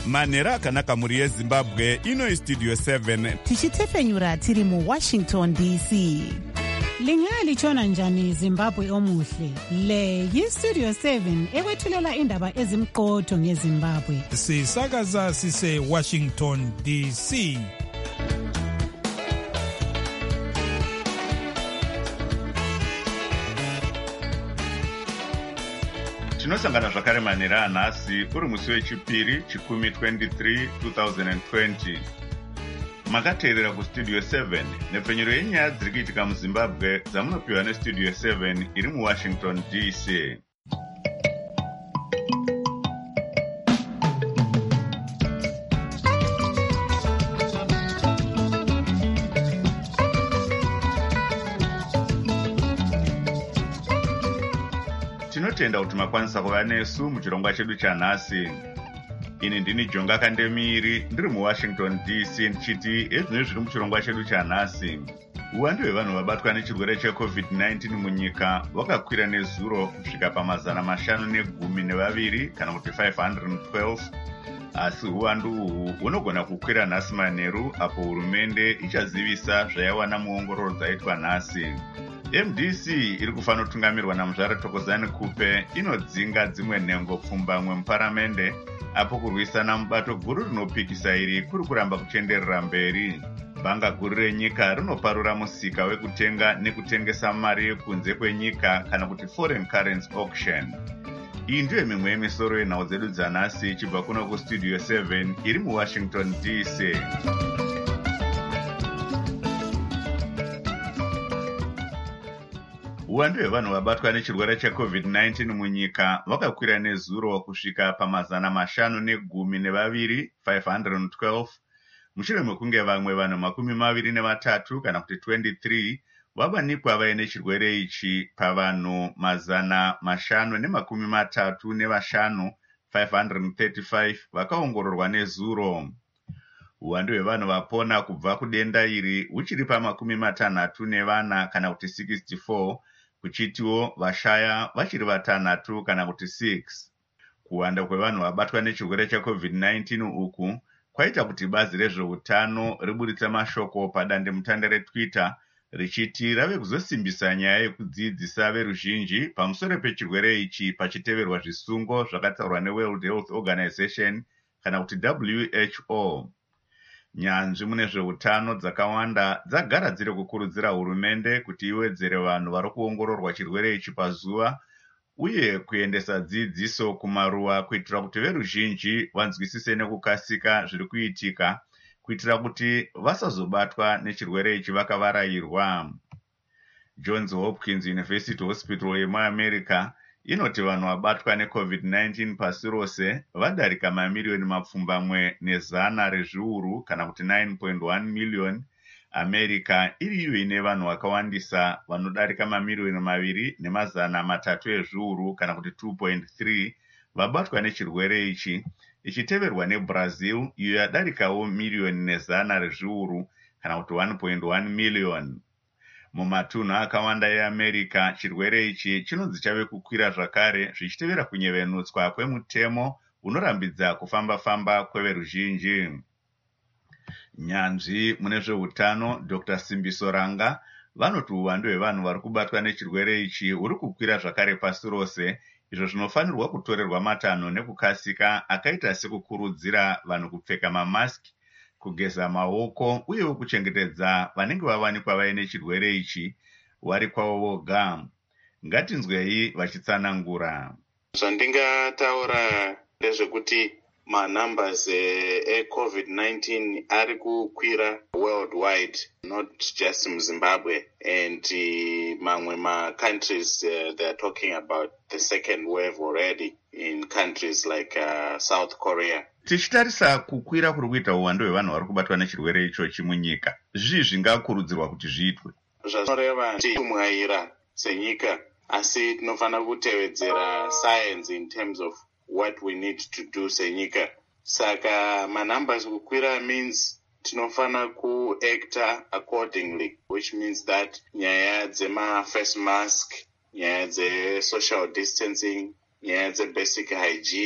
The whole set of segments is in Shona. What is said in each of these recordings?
manhero akanaka mhuri yezimbabwe. Ino istudio 7 tichitefenyura tiri muWashington DC. Lingalitshona njani Zimbabwe omuhle? Le yistudio 7 ekwethulela indaba ezimqotho ngeZimbabwe. Sisakaza sise Washington DC. Tinosangana zvakare manhero anhasi uri musi wechipiri chikumi 23 2020. Makateerera kustudio 7 nepfenyuro yenyaya dziri kuitika muZimbabwe dzamunopiwa nestudio 7 iri muWashington DC. Tinotenda kuti makwanisa kuva nesu muchirongwa chedu chanhasi. Ini ndini Jonga Kandemiri ndiri muWashington DC ndichiti ezvino zviri muchirongwa chedu chanhasi. Uwandu hwevanhu vabatwa nechirwere cheCovid-19 munyika wakakwira nezuro kusvika pa512 kana kuti 512, asi uwandu uhu hunogona kukwira nhasi manheru apo hurumende ichazivisa zvayawana muongororo dzaitwa nhasi. MDC iri kufanotungamirwa naMuzvare Thokozani Kupe inodzinga dzimwe nhengo pfumbamwe muparamende apo kurwisana mubato guru rinopikisa iri kuri kuramba kuchenderera mberi. Bhanga guru renyika rinoparura musika wekutenga nekutengesa mari yekunze kwenyika kana kuti foreign currency auction. Iyi ndiyo mimwe yemisoro yenhau dzedu dzanhasi ichibva kuno kustudio 7 iri muWashington DC. Uwandu hwevanhu vabatwa nechirwere cheCovid-19 munyika wakakwira nezuro kusvika pa512 512, mushure mekunge vamwe vanhu 23 kana kuti 23 vawanikwa vaine chirwere ichi pavanhu 535 535 vakaongororwa nezuro. Uwandu hwevanhu vapona kubva kudenda iri huchiri pa64 kana kuti 64, kuchitiwo vashaya vachiri 6 kana kuti 6. Kuwanda kwevanhu vabatwa nechirwere cheCovid-19 uku kwaita kuti bazi rezveutano riburitse mashoko padandemutande reTwitter richiti rave kuzosimbisa nyaya yekudzidzisa veruzhinji pamusoro pechirwere ichi pachiteverwa zvisungo zvakataurwa neWorld Health Organization kana kuti WHO. Nyanzvi mune zveutano dzakawanda dzagara dziri kukurudzira hurumende kuti iwedzere vanhu vari kuongororwa chirwere ichi pazuva uye kuendesa dzidziso kumaruwa kuitira kuti veruzhinji vanzwisise nekukasika zviri kuitika kuitira kuti vasazobatwa nechirwere ichi vakavarayirwa. Johns Hopkins University Hospital yemuAmerica inoti vanhu vabatwa neCovid-19 pasi rose vadarika mamiliyoni mapfumbamwe nezana rezviuru kana kuti 9.1 million. America iri iyo ine vanhu vakawandisa vanodarika mamiliyoni 2.3 ezviuru kana kuti 2.3 vabatwa nechirwere ichi, ichiteverwa neBrazil iyo yadarikawo miliyoni nezana rezviuru kana kuti 1.1 million. Mumatunhu akawanda eAmerica chirwere ichi chinonzi chave kukwira zvakare zvichitevera kunyevenutswa kwemutemo unorambidza kufamba-famba kweveruzhinji. Nyanzvi mune zveutano Dr. Simbiso Ranga vanoti uwandu hwevanhu vari kubatwa nechirwere ichi huri kukwira zvakare pasi rose, izvo zvinofanirwa kutorerwa matanho nekukasika akaita sekukurudzira vanhu kupfeka mamasiki, kugeza maoko uyewo kuchengetedza vanenge vawanikwa vaine chirwere ichi vari kwavo voga. Ngatinzwei vachitsanangura. Zvandingataura ndezvekuti manumbers eCovid-19 ari kukwira worldwide, not just muZimbabwe, and mamwe countries they are talking about the second wave already in countries like South Korea. Tichitarisa kukwira kuri kuita uwandu hwevanhu vari kubatwa nechirwere ichochi munyika, zvii zvingakurudzirwa kuti zviitwe? Zvazvinoreva kuti kumwaira senyika, asi tinofanira kutevedzera science in terms of what we need to do senyika. Saka manumbers kukwira means tinofanira kuacta accordingly, which means that nyaya dzema-face mask, nyaya dze-social distancing, nyaya dze-basic hygiene,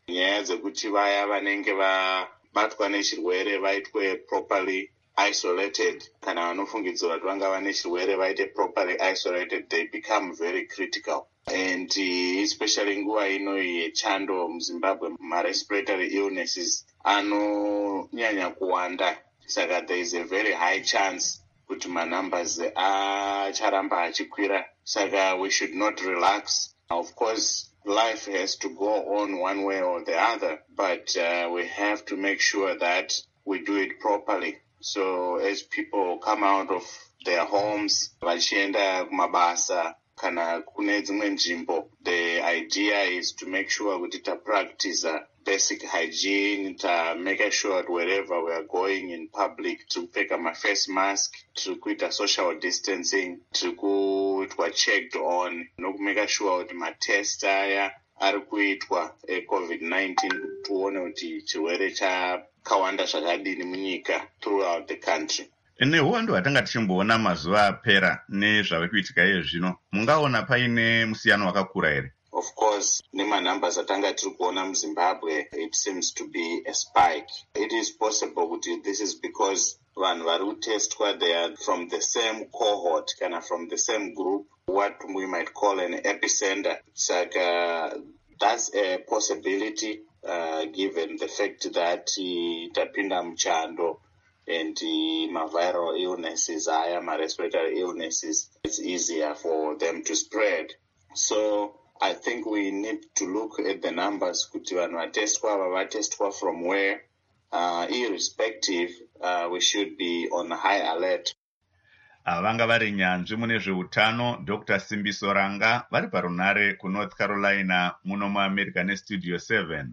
nyaya dzekuti vaya vanenge vabatwa nechirwere vaitwe properly isolated, kana vanofungidzira kuti vanga vane chirwere vaite properly isolated, they become very critical. And especially nguva ino yechando muZimbabwe, ma-respiratory illnesses anonyanya kuwanda. Saka there is a very high chance kuti manumbers acharamba achikwira. Saka we should not relax. Of course, life has to go on one way or the other, but we have to make sure that we do it properly. So as people come out of their homes, vachienda kumabasa kana kune dzimwe nzvimbo, the idea is to make sure kuti ta practice basic hygiene, ta make sure that wherever we are going in public, to pfeka ma-face mask, to kuita social distancing, to kuitwa checked on, nokumake sure kuti ma-test aya ari kuitwa e-COVID-19 tuone kuti chirwere chakawanda zvakadini munyika throughout the country. Nehondo hatanga tichimboona mazuva apera nezvave kuitika iye zvino, mungaona paine musiyano wakakura here? Of course, nema-numbers atanga tiri kuona muZimbabwe, it seems to be a spike. It is possible kuti this is because vanhu vari kutestwa, they are from the same cohort, kana from the same group, what we might call an epicenter. Saka that's a possibility, given the fact that tapinda muchando and ma-viral illnesses, ma-respiratory illnesses, it's easier for them to spread. So I think we need to look at the numbers kuti vanhu vatestwa from where, irrespective, we should be on high alert. Vanga vari nyanzvi mune zveutano Dr. Simbiso Ranga vari parunare kuNorth Carolina muno muAmerica neStudio 7.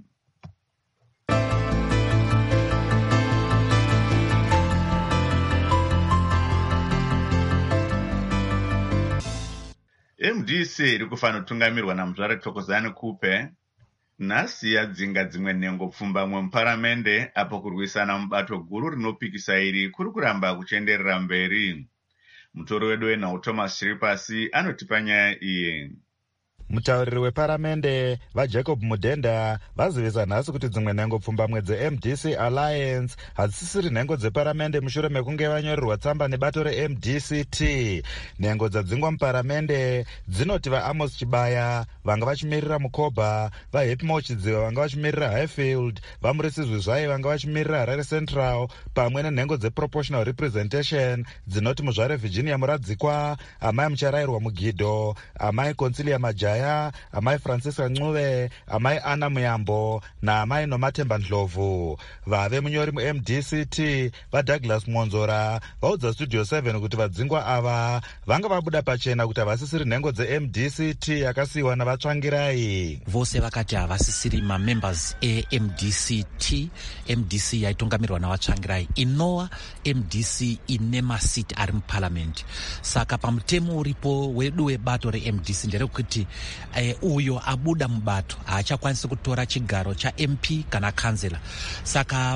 MDC iri kufanira kutungamirwa naMuzvare Thokozani Kupe nhasi yadzinga dzimwe nhengo pfumbamwe muparamende apo kurwisana mubato guru rinopikisa iri kuri kuramba kuchenderera mberi. Mutori wedu wenhau Thomas Chiripasi anotipa nyaya iyi. Mutauriri weparamende vaJacob Mudenda vazivisa nhasi kuti dzimwe nhengo pfumbamwe dzeMDC Alliance hadzisisiri nhengo dzeparamende mushure mekunge vanyorerwa tsamba nebato reMDCT. Nhengo dzadzingwa muparamende dzinoti vaAmos Chibaya vanga vachimirira Mukoba, vaHappy Mochidziva vanga vachimirira Highfield, vaMurisizwi Zvai vanga vachimirira Harare Central, pamwe nenhengo dzeProportional Representation dzinoti Muzvare Virginia Muradzikwa, amai Mucharayirwa Mugidho, amai Consilia Majaya, amai Francisca Ncuve, amai Anna Muyambo naamai Nomatemba Ndlovu. Vave munyori muMDCT vaDouglas Mwonzora vaudza Studio 7 kuti vadzingwa ava vanga vabuda pachena kuti havasisiri nhengo dzeMDCT yakasiyiwa navatsvangirai. Vose vakati havasisiri mamembers eMDCT. MDC yaitungamirwa navatsvangirai, inova MDC ine masiti ari muparliament. Saka pamutemo uripo wedu webato reMDC nderekuti uyo abuda mubato haachakwanisi kutora chigaro chaMP kana kansela. Saka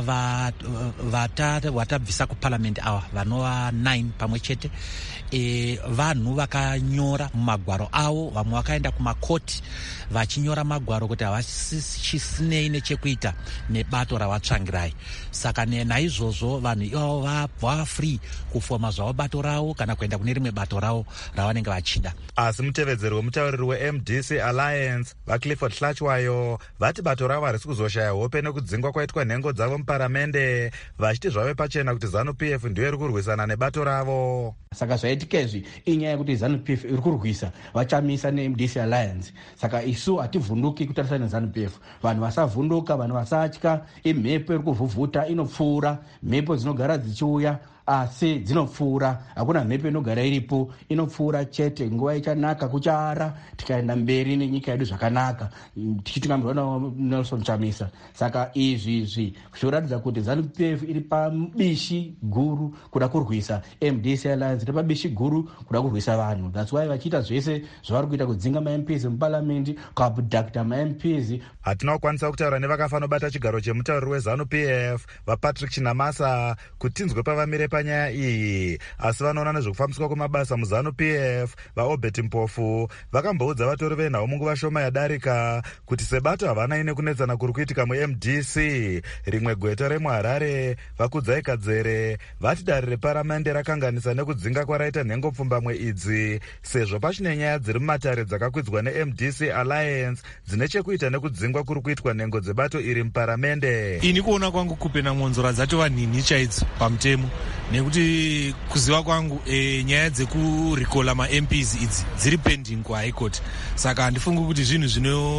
vatabvisa kuparliament ava vanova 9 pamwe chete, vanhu vakanyora mumagwaro avo, vamwe vakaenda kumakoti vachinyora magwaro kuti havasisinei nechekuita nebato ravatsvangirai. Saka naizvozvo vanhu ivavo vava free kufoma zvavo bato ravo kana kuenda kune rimwe bato ravo ravanenge vachida. Asi mutevedzeri wemutauriri weMDC Alliance vaClifford Hlachwayo vati bato ravo harisi kuzoshaya hope nekudzingwa kwaitwa nhengo dzavo muparamende, vachiti zvave pachena kuti ZANU-PF ndiyo iri kurwisana nebato ravo. Saka zvaitika izvi inyaya yekuti ZANU-PF iri kurwisa vachamisa neMDC Alliance. Saka isu hativhunduki kutarisana neZANU-PF. Vanhu vasavhunduka, vanhu vasatya. Imhepo iri kuvhuvhuta inopfuura, mhepo dzinogara dzichiuya asi dzinopfuura, hakuna mhepo inogara iripo, inopfuura chete. Nguva ichanaka, kuchara, tikaenda mberi nenyika yedu zvakanaka, tichitungamirwa naNelson Chamisa. Saka izvi zvoratidza kuti ZANU-PF iri pabishi guru kuda kurwisa MDC Alliance, iri pabishi guru kuda kurwisa vanhu. That's why vachiita zvese zvavari kuita kudzinga maMPs muparliament, kuabducta maMPs. Hatina kukwanisa kutaura nevakafanobata chigaro chemutauriri weZANU-PF vaPatrick Chinamasa kuti tinzwe pavamire panyaya iyi, asi vanoona nezvekufambiswa kwemabasa muZANU-PF vaObert Mpofu vakamboudza vatori venhau munguva shoma yadarika kuti sebato havana ine kunetsana kuri kuitika muMDC. Rimwe gweta remuHarare Vakudzai Kadzere vati dare reparamende rakanganisa nekudzinga kwaraita nhengopfumbamwe idzi sezvo pachine nyaya dziri mumatare dzakakwidzwa neMDC Alliance dzine chekuita nekudzingwa kuri kuitwa nhengo dzebato iri muparamende. Ini kuona kwangu kupena monzora dzatova nhinhi chaidzo pamutemo, nekuti kuziva kwangu nyaya dzekurikola maMPs idzi dziri pending kuHigh Court. Saka handifungi kuti zvinhu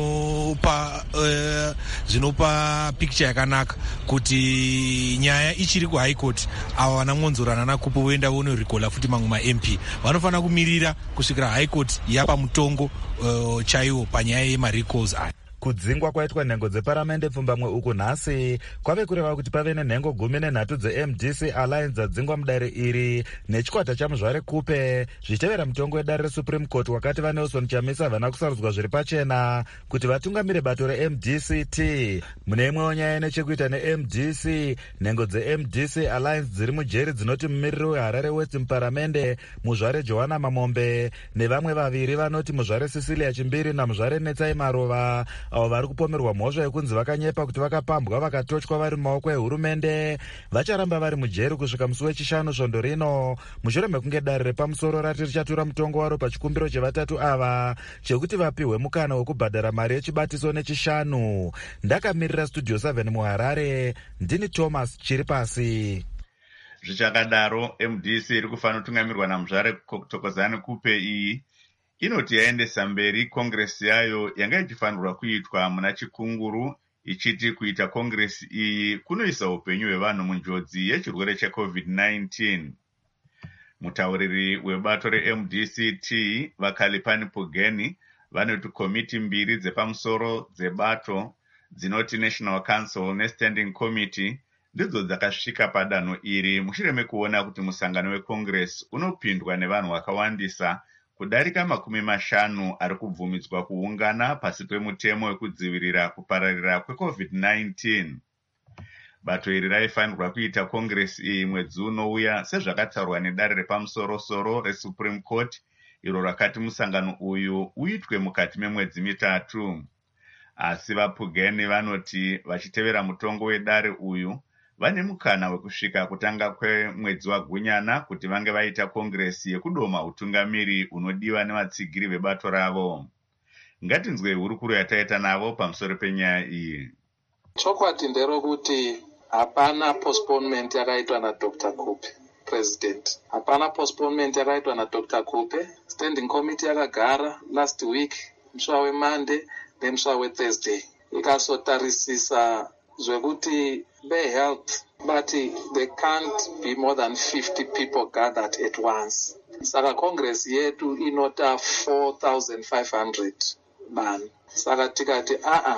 zvinopa picture yakanaka kuti nyaya ichiri kuHigh Court ava vana monzora nanakupo voenda vonorikola futi mamwe maMP. Vanofanira kumirira kusvikira High Court yapa mutongo chaiwo panyaya yemarecalls aya. Kudzingwa kwaitwa nhengo dzeparamende pfumbamwe uku nhasi kwave kureva kuti pave nenhengo 13 dzeMDC Alliance dzadzingwa mudare iri nechikwata chamuzvare Kupe zvichitevera mutongo wedare reSupreme Court wakati vaNelson Chamisa havana kusarudzwa zviri pachena kuti vatungamire bato reMDCT. Mune imwewo nyaya nechekuita neMDC, nhengo dzeMDC Alliance dziri mujeri dzinoti mumiriri weHarare West muparamende muzvare Johanna Mamombe nevamwe vaviri vanoti muzvare Cecilia Chimbiri namuzvare Netsai Marova avo vari kupomerwa mhosva yekunzi vakanyepa kuti vakapambwa vakatotywa vari mumaoko ehurumende vacharamba vari mujeri kusvika musi wechishanu svondo rino, mushure mekunge dare repamusoro rati richatura mutongo waro pachikumbiro chevatatu ava chekuti vapiwe mukana wekubhadhara mari yechibatiso nechishanu. Ndakamirira Studio 7 muHarare, ndini Thomas Chiripasi. Zvichakadaro, MDC iri kufanira kutungamirwa namuzvare Thokozani Kupe iyi inoti yaendesa mberi kongresi yayo yanga ichifanirwa kuitwa muna Chikunguru, ichiti kuita kongresi iyi kunoisa upenyu hwevanhu munjodzi yechirwere cheCovid-19. Mutauriri webato reMDCT Vakalipani Pugeni vanoti komiti mbiri dzepamusoro dzebato dzinoti National Council neStanding Committee ndidzo dzakasvika padanho iri mushure mekuona kuti musangano wekongresi unopindwa nevanhu vakawandisa kudarika 50 ari kubvumidzwa kuungana pasi pemutemo wekudzivirira kupararira kweCovid-19. Bato iri raifanirwa kuita kongresi iyi mwedzi unouya sezvakataurwa nedare repamusoro-soro reSupreme Court iro rakati musangano uyu uitwe mukati memwedzi 3. Asi vaPugeni vanoti vachitevera mutongo wedare uyu vane mukana wekusvika kutanga kwemwedzi waGunyana kuti vange vaita kongresi yekudoma utungamiri unodiwa nevatsigiri vebato ravo. Ngatinzwe hurukuro yataita navo pamusoro penyaya iyi. Chokwadi nderokuti hapana postponement yakaitwa naDr. Kupe president. Hapana postponement yakaitwa naDr. Kupe. Standing committee yakagara last week muswa weMonday nemuswa weThursday ikasotarisisa zvekuti health, but there can't be more than 50 people gathered at once. Saka Congress yetu inota 4,500 man. Saka tikati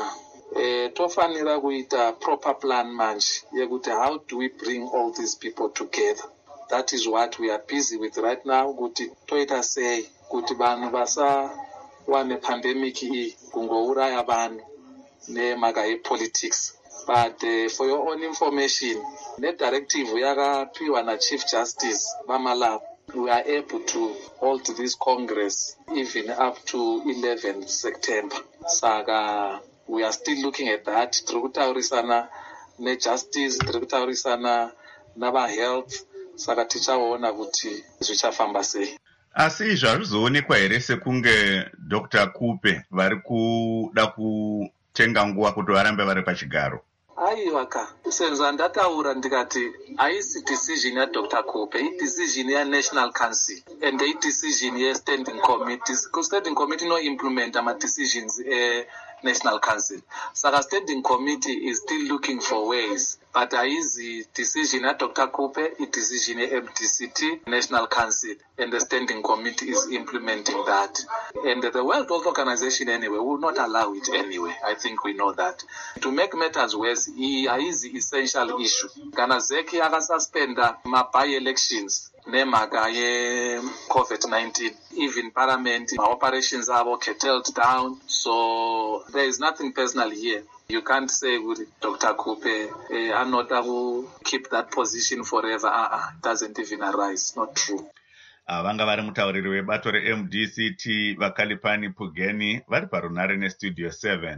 tofanira kuita proper plan manje yekuti how do we bring all these people together. That is what we are busy with right now, kuti toita sei kuti vanhu vasa wane pandemic iyi kungouraya vanhu nemhaka yepolitics. But for your own information, the directive yakapiwa na Chief Justice Vamalap, we are able to hold this Congress even up to 11th September. Saka, we are still looking at that. Tributaurisana ne justice, tributaurisana naba health. Saka tichaona kuti zvichafamba sei. Asi zvazvizoonekwa here sekunge Dr. Kupe vari kuda kutenga nguva kuti varambe vari pachigaro? Aiwaka, senza ndataura ndikati haisi decision ya Dr. Kupe, decision ya National Council and decision ya Standing Committee. Standing Committee no implement ama decisions National Council. Saka Standing Committee is still looking for ways. But haisi decision ya Dr. Kupe, decision ya MDCT, National Council, and the Standing Committee is implementing that. And the World Health Organization anyway will not allow it anyway. I think we know that. To make matters worse, haisi essential issue. Kana Zeki akasuspenda by-elections nemhaka ye-COVID-19. Even parliament, operations are curtailed down. So there is nothing personal here. You can't say Dr. Kupe anoda to keep that position forever. It doesn't even arise. Not true. Vanga vari mutauriri webato reMDCT Vakalipani Pugeni vari parunare nestudio 7.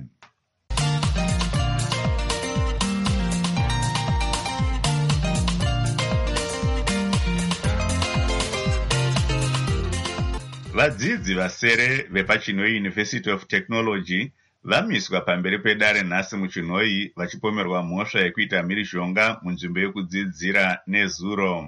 Vadzidzi vasere vepachinhoi University of Technology vamiswa pamberi pedare nhasi muchinhoi vachipomerwa mhosva yekuita mhirizhonga munzvimbo yekudzidzira nezuro.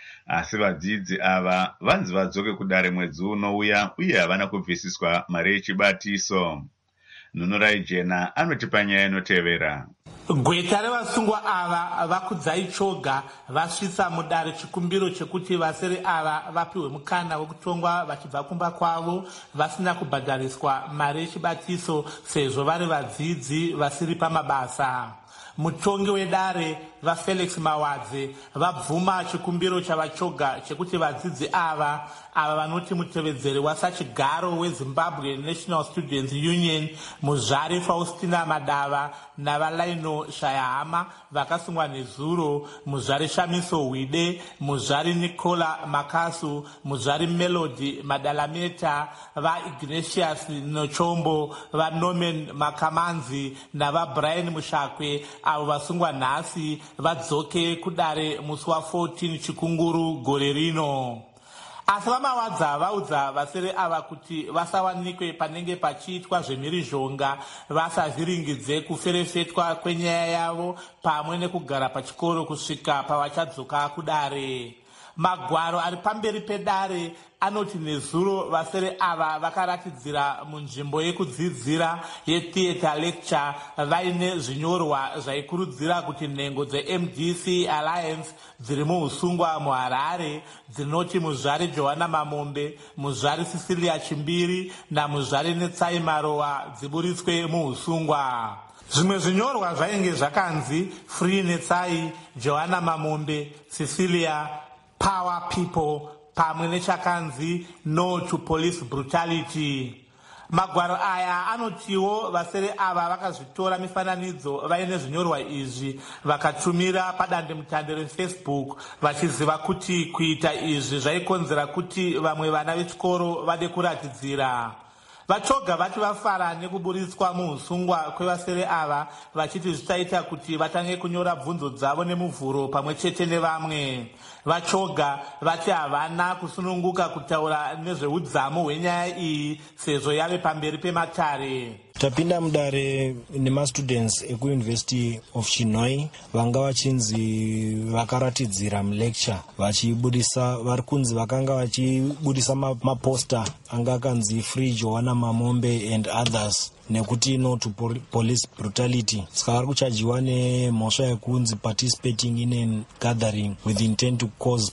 Asi vadzidzi ava vanzi vadzoke kudare mwedzi unouya uye havana kubvisiswa mari yechibatiso. Nunurai Jena anotipa nyaya inotevera. Gweta revasungwa ava vakudzai choga vasvitsa mudare chikumbiro chekuti vasere ava vapiwe mukana wekutongwa vachibva kumba kwavo vasina kubhadhariswa mari yechibatiso sezvo vari vadzidzi vasiri pamabasa. Mutongi wedare vaFelix Mawadze vabvuma chikumbiro chavachoga chekuti vadzidzi ava vanoti mutevedzeri wasachigaro weZimbabwe National Students Union Muzvari Faustina Madava navalaino Shayahama vakasungwa nezuro, Muzvari Shamiso Hwide, Muzvari Nicola Makasu, Muzvari Melody Madalameta, vaIgnatius Nochombo, vaNorman Makamanzi navaBrian Mushakwe avo vasungwa nhasi vadzoke kudare musi wa14 chikunguru gore rino. Asi vaMawadza vaudza vasere ava kuti vasawanikwe panenge pachiitwa zvemhirizhonga vasazviringidze kuferefetwa kwenyaya yavo pamwe nekugara pachikoro kusvika pavachadzoka kudare. Magwaro ari pamberi pedare anoti nezuro vasere ava vakaratidzira munzvimbo yekudzidzira yetheatre lecture vaine zvinyorwa zvaikurudzira kuti nhengo dzeMDC Alliance dziri muusungwa muHarare dzinoti Muzvari Johanna Mamombe, Muzvari Cecilia Chimbiri naMuzvari Netsai Marowa dziburitswe muusungwa. Zvimwe zvinyorwa zvainge zvakanzi Free Netsai, Johanna Mamombe, Cecilia, Power People, pamwe nechakanzi No to Police Brutality. Magwaro aya anotiwo vasere ava vakazvitora mifananidzo vaine zvinyorwa izvi vakatumira padandemutande reFacebook vachiziva kuti kuita izvi zvaikonzera kuti vamwe vana vechikoro vade kuratidzira. Vachoga vati vafara nekuburitswa muusungwa kwevasere ava vachiti zvichaita kuti vatange kunyora bvunzo dzavo nemuvhuro pamwe chete nevamwe. Vachoga vati havana kusununguka kutaura nezveudzamu hwenyaya iyi sezvo yave pamberi pematare. Tapinda mudare nemastudents ekuUniversity of Chinhoi vanga vachinzi vakaratidzira mulecture vachibudisa vari kunzi vakanga vachibudisa maposter anga akanzi Free Johanna Mamombe and others nekuti No to Police Brutality. Saka vari kuchajiwa nemhosva yekunzi participating in a gathering with intent to cause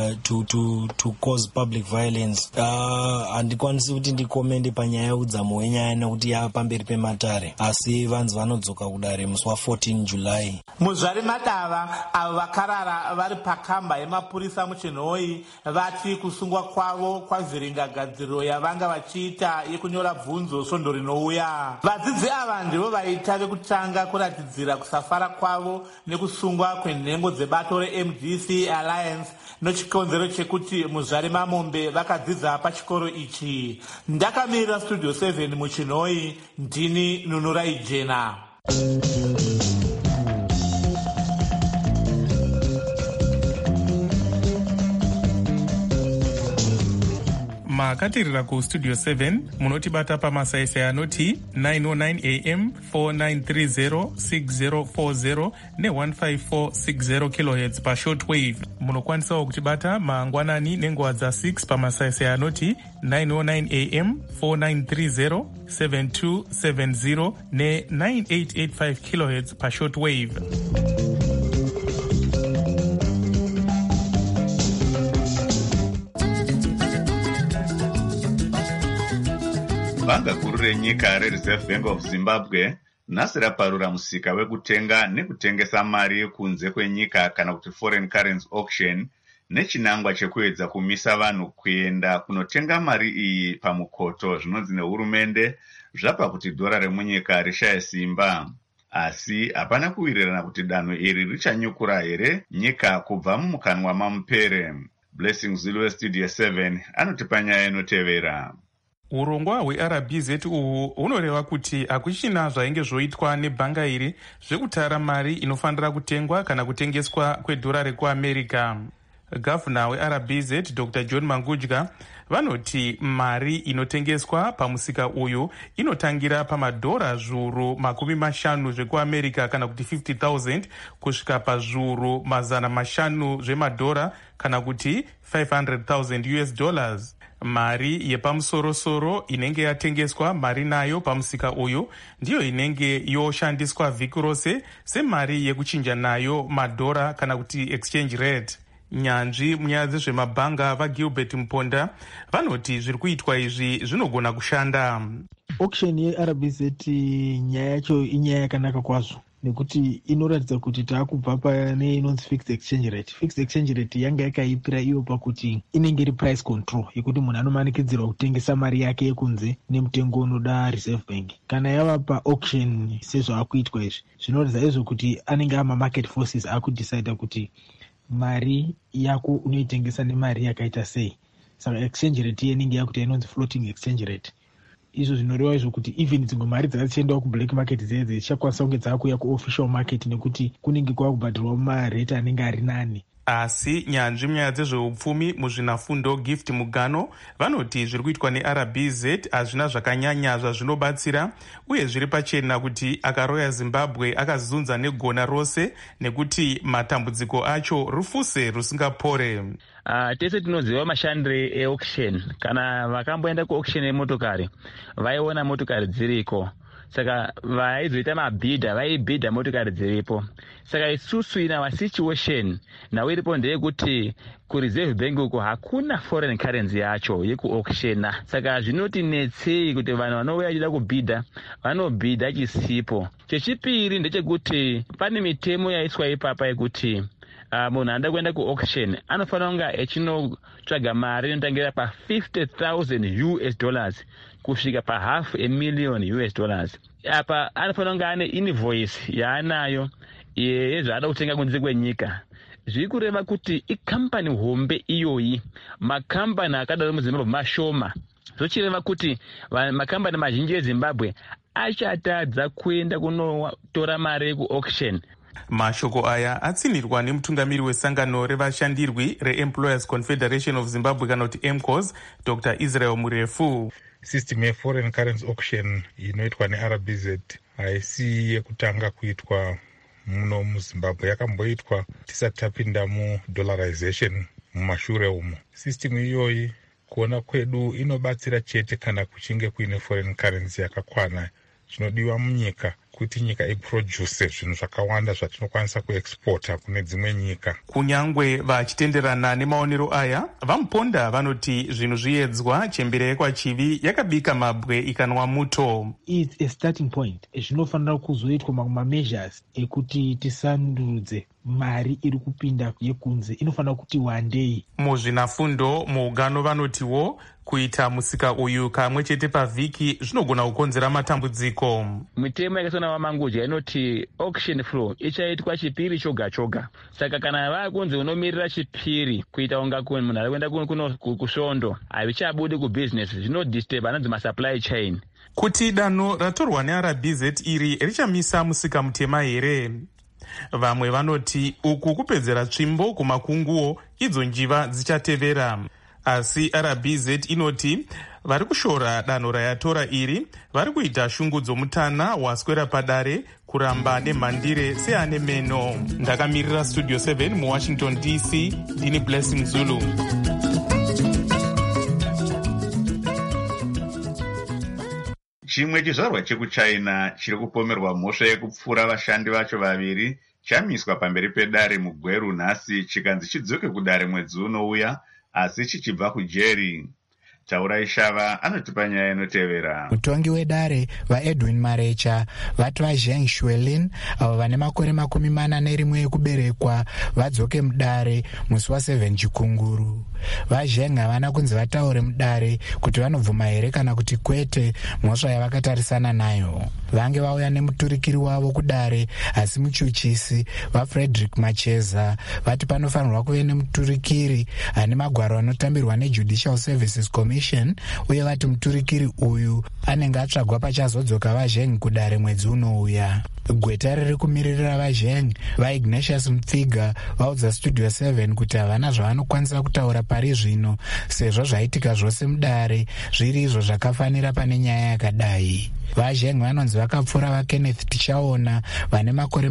cause public violence. Handikwanisi kuti ndikomende panyaya yeudzamu hwenyaya nekuti yava pamberi pematare, asi vanzi vanodzoka kudare musi wa14 July. Muzvari Madava avo vakarara vari pakamba yemapurisa muChinhoi vati kusungwa kwavo kwavhiringagadziriro yavanga vachiita yekunyora bvunzo svondo rinouya. Vadzidzi ava ndivo vaita vekutanga kuratidzira kusafara kwavo nekusungwa kwenhengo dzebato reMDC Alliance nochikonzero chekuti Muzvari Mamombe vakadzidza pachikoro ichi. Ndakamirira studio 7 muChinhoi, ndini Nunurai Jena. makatirira kustudio 7 munotibata pamasaisai anoti 909 am 4930 6040 ne15460 kHz pashortwave. Munokwanisawo kutibata mangwanani nenguva dza6 pamasaisai anoti 909 am 4930 7270 ne9885 kHz pashortwave. Banga guru renyika reReserve Bank of Zimbabwe nhasi raparura musika wekutenga nekutengesa mari yekunze kwenyika kana kuti foreign currency auction nechinangwa chekuedza kumisa vanhu kuenda kunotenga mari iyi pamukoto zvinonzi nehurumende zvapa kuti dhora remunyika rishaye simba. asi hapana kuwirirana kuti danho iri richanyukura here nyika kubva mumukanwa mamupere. Blessing Zulu westudio 7 anotipa nyaya inotevera. Urongwa hweRBZ uhu hunoreva kuti hakuchina zvainge zvoitwa nebhanga iri zvekutara mari inofanira kutengwa kana kutengeswa kwedhora rekuAmerica. Gavhuna weRBZ Dr. John Mangudya vanoti mari inotengeswa pamusika uyu inotangira pamadhora zviuru 50 zvekuAmerica kana kuti 50,000 kusvika pazviuru 500 zvemadhora kana kuti 500,000 US dollars. Mari yepamusorosoro inenge yatengeswa mari nayo pamusika uyu ndiyo inenge yoshandiswa vhiki rose semari yekuchinja nayo madhora kana kuti exchange rate. Nyanzvi munyaya dzezvemabhanga vaGilbert Mponda vanoti zviri kuitwa izvi zvinogona kushanda. Auction yeRBZ nyaya yacho inyaya yakanaka kwazvo nekuti inoratidza kuti taakubva pane inonzi fixed exchange rate. Fixed exchange rate yanga yakaipira iyo pakuti inenge iri price control yekuti munhu anomanikidzirwa kutengesa mari yake yekunze nemutengo unoda Reserve Bank. Kana yava paauction sezvaakuitwa izvi zvinoratidza izvo kuti anenge ama market forces akudecide kuti mari yako unoitengesa nemari yakaita sei. Saka exchange rate inenge yakuti inonzi floating exchange rate. Izvo zvinoreva izvo kuti even dzimwe mari dzakachiendawo kublack market dzedze dzichakwanisa kunge dzakuya kuofficial market nekuti kunenge kwakubhadharwa marate anenge ari nani. Asi nyanzvi munyaya dzezveupfumi muzvinafundo Gift Mugano vanoti zviri kuitwa neRBZ hazvina zvakanyanya zvazvinobatsira uye zviri pachena kuti akaroya Zimbabwe akazunza negona rose nekuti matambudziko acho rufuse rusingapore. Tese tinoziva mashandire eauction. Kana vakamboenda kuauction yemotokari vaiona motokari dziriko, saka vaizoita mabhidha vaibhidha motokari dziripo. Saka isusu in our situation now iripo ndeyekuti kureserve bank uko hakuna foreign currency yacho yekuauctiona. Saka zvinotinetsei kuti vanhu vanouya vachida kubhidha vanobhidha chisipo. Chechipiri ndechekuti pane mitemo yaiswa ipapa yekuti munhu anoda kuenda kuauction anofanira kunge echinotsvaga mari inotangira pa 50,000 US dollars kusvika pa $500,000 US dollars. Apa anofanira kunge ane invoice yaanayo yezvaada kutenga kunze kwenyika. Zviri kureva kuti ikambani hombe iyoyi. Makambani akadaro muZimbabwe mashoma. Zvochireva kuti makambani mazhinji eZimbabwe achatadza kuenda kunotora mari yekuauction. Mashoko aya atsinirwa nemutungamiri wesangano revashandirwi reEmployers Confederation of Zimbabwe kana kuti EMCOS Dr. Israel Murefu. System yeforeign currency auction inoitwa neRBZ haisi yekutanga kuitwa muno muZimbabwe. Yakamboitwa tisati tapinda mudollarization mumashure umo. System iyoyi kuona kwedu inobatsira chete kana kuchinge kuine foreign currency yakakwana chinodiwa munyika kuti nyika iproduce zvinhu zvakawanda zvatinokwanisa kuexporta kune dzimwe nyika. Kunyangwe vachitenderana nemaonero aya, vaMuponda vanoti zvinhu zviedzwa chembere kwachivi yakabika mabwe ikanwa muto. It's a starting point. Zvinofanira kuzoitwa mamwe measures ekuti tisandudze mari iri kupinda yekunze inofanira kuti wandei. Muzvinafundo muungano vanotiwo kuita musika uyu kamwe chete pavhiki zvinogona kukonzera matambudziko. Mitemo yakasona waMangudya inoti auction floor ichaitwa chipiri choga choga. Saka kana vakunzi unomirira chipiri kuita unga munhu ari kuenda kusvondo havichabudi kubusiness, zvinodisturb anonzi masupply chain. Kuti danho ratorwa neRBZ iri richamisa musika mutema here? Vamwe vanoti uku kupedzera tsvimbo kumakunguo idzo njiva dzichatevera. Asi RBZ inoti vari kushora danho rayatora iri vari kuita shungu dzomutana waswera padare kuramba nemhandire seane meno. Ndakamirira Studio 7 muWashington DC, ndini Blessing Zulu. Chimwe chizvarwa chekuChina chiri kupomerwa mhosva yekupfura vashandi vacho vaviri chamiswa pamberi pedare mugweru nhasi chikanzi chidzoke kudare mwedzi unouya asi chichibva kujeri. Taurai Shava anotipa nyaya inotevera. Mutongi wedare vaEdwin Marecha vati vaZheng Xuelin avo vane makore 41 ekuberekwa vadzoke mudare musi wa7 Chikunguru. VaZheng havana kunzi vataure mudare kuti vanobvuma here kana kuti kwete mhosva yavakatarisana nayo. Vange vauya nemuturikiri wavo kudare, asi muchuchisi vaFrederick Macheza vati panofanirwa kuve nemuturikiri ane magwaro anotambirwa neJudicial Services Commission, uye vati muturikiri uyu anenge atsvagwa pachazodzoka vaZheng kudare mwedzi unouya. Gweta riri kumiririra vaZheng vaIgnatius Mupfiga vaudza Studio 7 kuti havana zvavanokwanisa kutaura pari zvino, sezvo zvaitika zvose mudare zviri izvo zvakafanira pane nyaya yakadai. VaZheng vanonzi vakapfuura vaKenneth Tichaona vane makore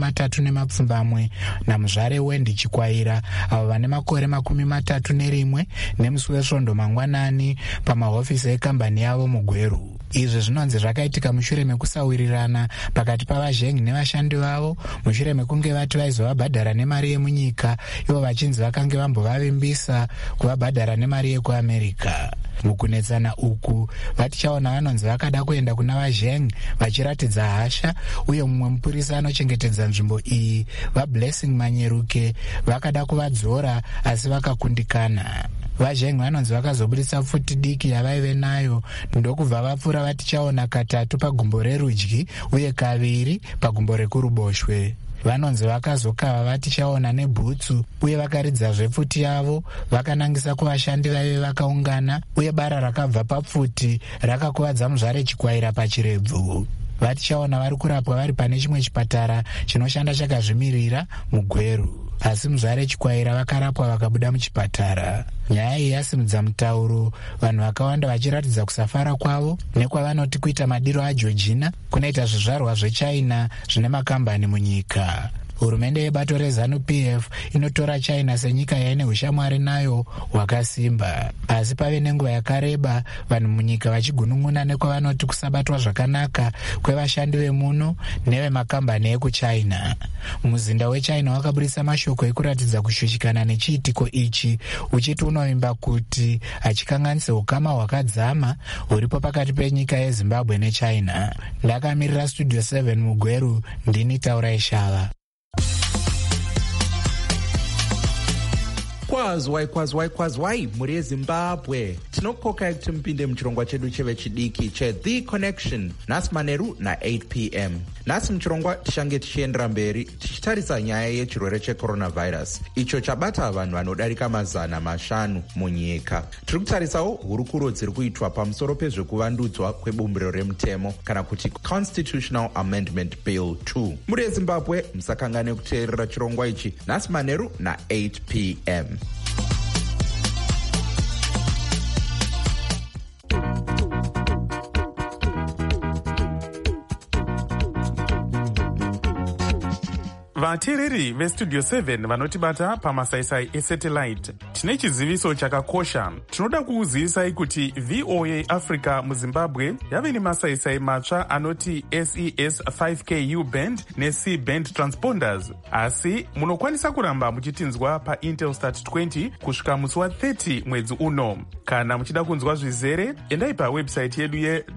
30 namuzvare Wendy Chikwaira avo vane makore 31 nemusi wesvondo mangwanani pamahofisi ekambani yavo muGweru. Izvi zvinonzi zvakaitika mushure mekusawirirana pakati pavaZheng nevashandi vavo mushure mekunge vati vaizovabhadhara nemari yemunyika, ivo vachinzi vakange vambovavimbisa kuvabhadhara nemari yekuAmerica. Mukunetsana uku vaTichaona vanonzi vakada kuenda kuna vaZheng vachiratidza hasha, uye mumwe mupurisa anochengetedza nzvimbo iyi vaBlessing Manyeruke vakada kuvadzora asi vakakundikana. VaZheng vanonzi vakazobudisa pfuti diki yavaive nayo ndokubva vapfuura vaTichaona katatu pagumbo rerudyi uye 2 pagumbo rekuruboshwe. Vanonzi vakazokava vaTichaona nebhutsu uye vakaridzazve pfuti yavo vakanangisa kuvashandi vaive vakaungana, uye bara rakabva papfuti rakakuvadza muzvare Chikwaira pachirebvu. VaTichaona vari kurapwa vari pane chimwe chipatara chinoshanda chakazvimirira muGweru, asi muzvare Chikwaira vakarapwa vakabuda muchipatara. Nyaya iyi yasimudza mutauro, vanhu vakawanda vachiratidza kusafara kwavo nekwavanoti kuita madiro aJeorgina kunoita zvizvarwa zveChina zvine makambani munyika. Hurumende yebato reZANU-PF inotora China senyika yaine ushamwari nayo hwakasimba, asi pave nenguva yakareba vanhu munyika vachigunun'una nekwavanoti kusabatwa zvakanaka kwevashandi vemuno nevemakambani ekuChina. Muzinda weChina wakabudisa mashoko ekuratidza kushushikana nechiitiko ichi, uchiti unovimba kuti hachikanganise ukama hwakadzama huripo pakati penyika yeZimbabwe neChina. Ndakamirira Studio 7 muGweru, ndini Taurai Shava. Kwazwai muri yeZimbabwe, tinokokai kuti mupinde muchirongwa chedu chevechidiki cheThe Connection nhasi manheru na8 p.m. Nhasi muchirongwa tichange tichiendera mberi tichitarisa nyaya yechirwere checoronavirus icho chabata vanhu vanodarika 500 munyika. Tiri kutarisawo hurukuro dziri kuitwa pamusoro pezvekuvandudzwa kwebumbiro remutemo kana kuti Constitutional Amendment Bill 2. Muri yeZimbabwe musakangane kuteerera chirongwa ichi nhasi manheru na8 p.m. Vateereri veStudio 7 vanotibata pamasaisai esatellite, tine chiziviso chakakosha. Tinoda kukuzivisai kuti VOA Africa muZimbabwe yave nemasaisai matsva anoti SES 5K U-band neC-band transponders, asi munokwanisa kuramba muchitinzwa paIntelsat 20 kusvika musi wa30 mwedzi uno. Kana muchida kunzwa zvizere, endai pawebsite yedu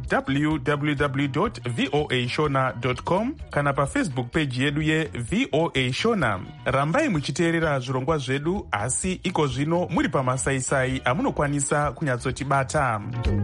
ye-www.voashona.com kana paFacebook page yedu ye-VOA Shona. Rambai muchiteerera zvirongwa zvedu, asi iko zvino muri pamasaisai amunokwanisa kunyatsotibata.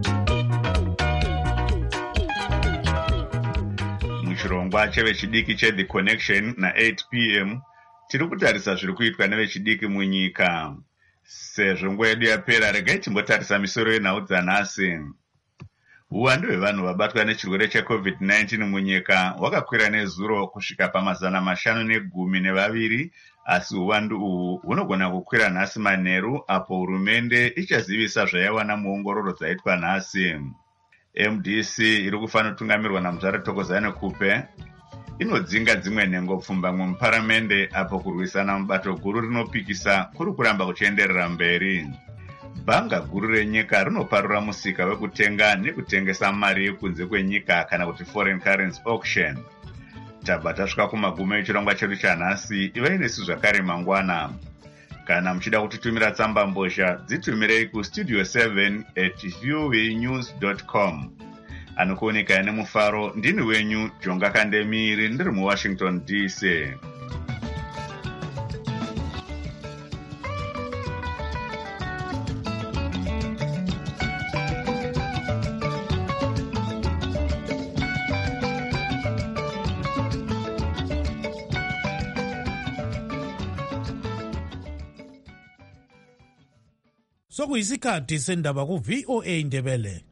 Muchirongwa chevechidiki cheThe Connection na8 p.m. tiri kutarisa zviri kuitwa nevechidiki munyika. Sezvo nguva yedu yapera, regai timbotarisa misoro yenhau dzanhasi. Uwandu hwevanhu vabatwa nechirwere cheCovid-19 munyika hwakakwira nezuro kusvika pa512, asi uwandu uhu hunogona kukwira nhasi manheru apo hurumende ichazivisa zvaiwana muongororo dzaitwa nhasi. MDC iri kufanotungamirwa namuzvare Thokozani Kupe inodzinga dzimwe nhengo pfumbamwe muparamende apo kurwisana mubato guru rinopikisa kuri kuramba kuchienderera mberi. Bhanga guru renyika rinoparura musika wekutenga nekutengesa mari yekunze kwenyika kana kuti foreign currency auction. Tabva tasvika kumagumo echirongwa chedu chanhasi. Ivai nesu zvakare mangwana. Kana muchida kutitumira tsamba mbozha, dzitumirei kustudio7@voanews.com. Anokuoneka nemufaro ndini wenyu Jonga Kandemiri ndiri muWashington DC. Sokuyisikhathi sendaba ku VOA Ndebele.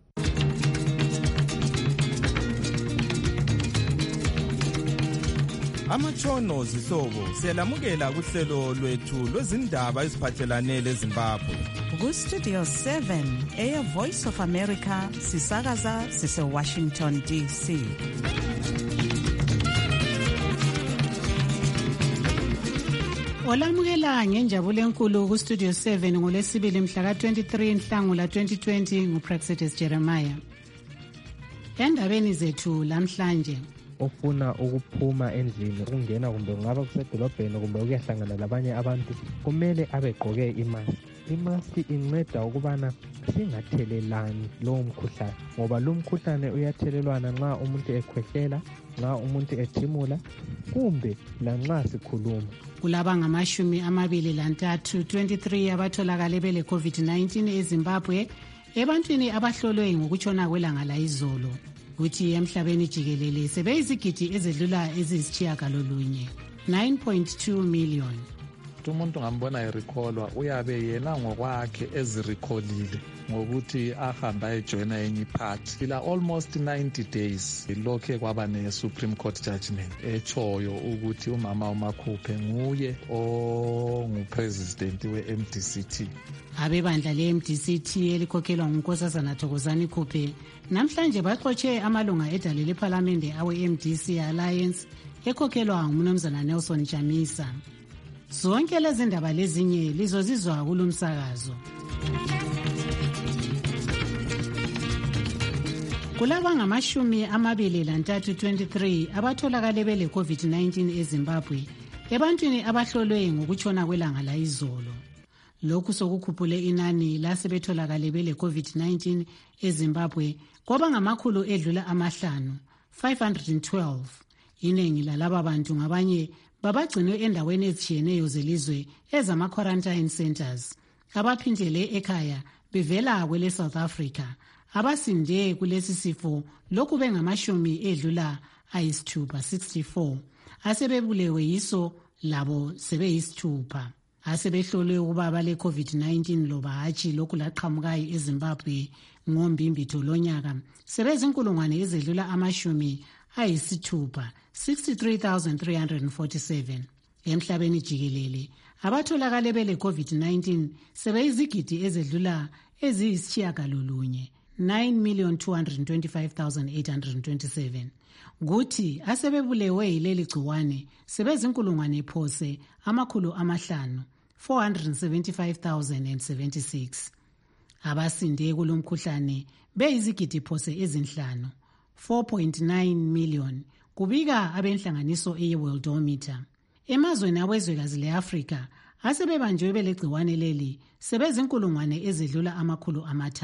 Amatshono zihlobo siyalamukela kuhlelo lwethu lwezindaba eziphathelane leZimbabwe. Ku Studio 7 Air Voice of America sisakaza sise Washington DC. Olamukela ngenjabulo enkulu ku Studio 7 ngolesibili mhla ka-23 Nhlangula 2020 nguPraxedes Jeremiah. Endabeni zethu lamhlanje, ofuna ukuphuma endlini ukungena kumbe kungaba kusedolobheni kumbe ukuyahlangana labanye abantu kumele abegqoke imask. Imask inceda ukubana singathelelani lowo mkhuhlane, ngoba lo mkhuhlane uyathelelwana nxa umuntu ekhwehlela, nxa umuntu ethimula kumbe lanxa sikhuluma. Kulaba ngama-23 23 abatholakale bele COVID-19 eZimbabwe ebantwini abahlolwe ngokutshona kwelanga layizolo. Kuthi emhlabeni jikelele sebeyizigidi ezedlula eziyisitshiyagalolunye 9.2 million. Umuntu ngambona erekholwa uyabe yena ngokwakhe ezirikholile ngokuthi ahamba ejoina enye party ila almost 90 days lokhe kwaba ne-Supreme Court judgment echoyo ukuthi umama uMakhuphe nguye ongupresident we-MDCT. Abebandla le-MDCT elikhokhelwa nguNkosazana Thokozani Khuphe namhlanje baxotshe amalunga edale lephalamende awe-MDC Alliance ekhokhelwa nguMnumzana Nelson Chamisa. Zonke lezi ndaba lezinye lizozizwa kulomsakazo. Kulaba ngama-23 23 abatholakale bele COVID-19 eZimbabwe ebantwini abahlolwe ngokutshona kwelanga layizolo. Lokhu sokukhuphule inani lasebetholakale bele COVID-19 eZimbabwe kwaba ngamakhulu edlula 512. Iningi lalaba bantu ngabanye babagcinwe endaweni ezitshiyeneyo zelizwe ezama-quarantine centers, abaphindlele ekhaya bevela kwele South Africa, abasinde kulesi sifo lokhu bengamashumi edlula ayisithupha 64, asebebulewe yiso labo sebeyisithupha, asebehlolwe ukuba bale COVID-19 loba hatshi lokhu laqhamukayo eZimbabwe ngombimbitho lonyaka sebezinkulungwane ezedlula amashumi ayisithupha 63,347. Emhlabeni jikelele abatholakale bele COVID-19 sebeyizigidi ezedlula eziyisitshiyagalolunye 9,225,827. Kuthi asebebulewe yileli gciwane sebezinkulungwane phose amakhulu 475,076. Abasinde kulomkhuhlane beyizigidi phose ezinhlanu 4.9 million kubika abenhlanganiso ye-Worldometer. Emazweni awezwekazi le-Afrika asebebanjwe belegciwane leli sebezinkulungwane ezedlula amakhulu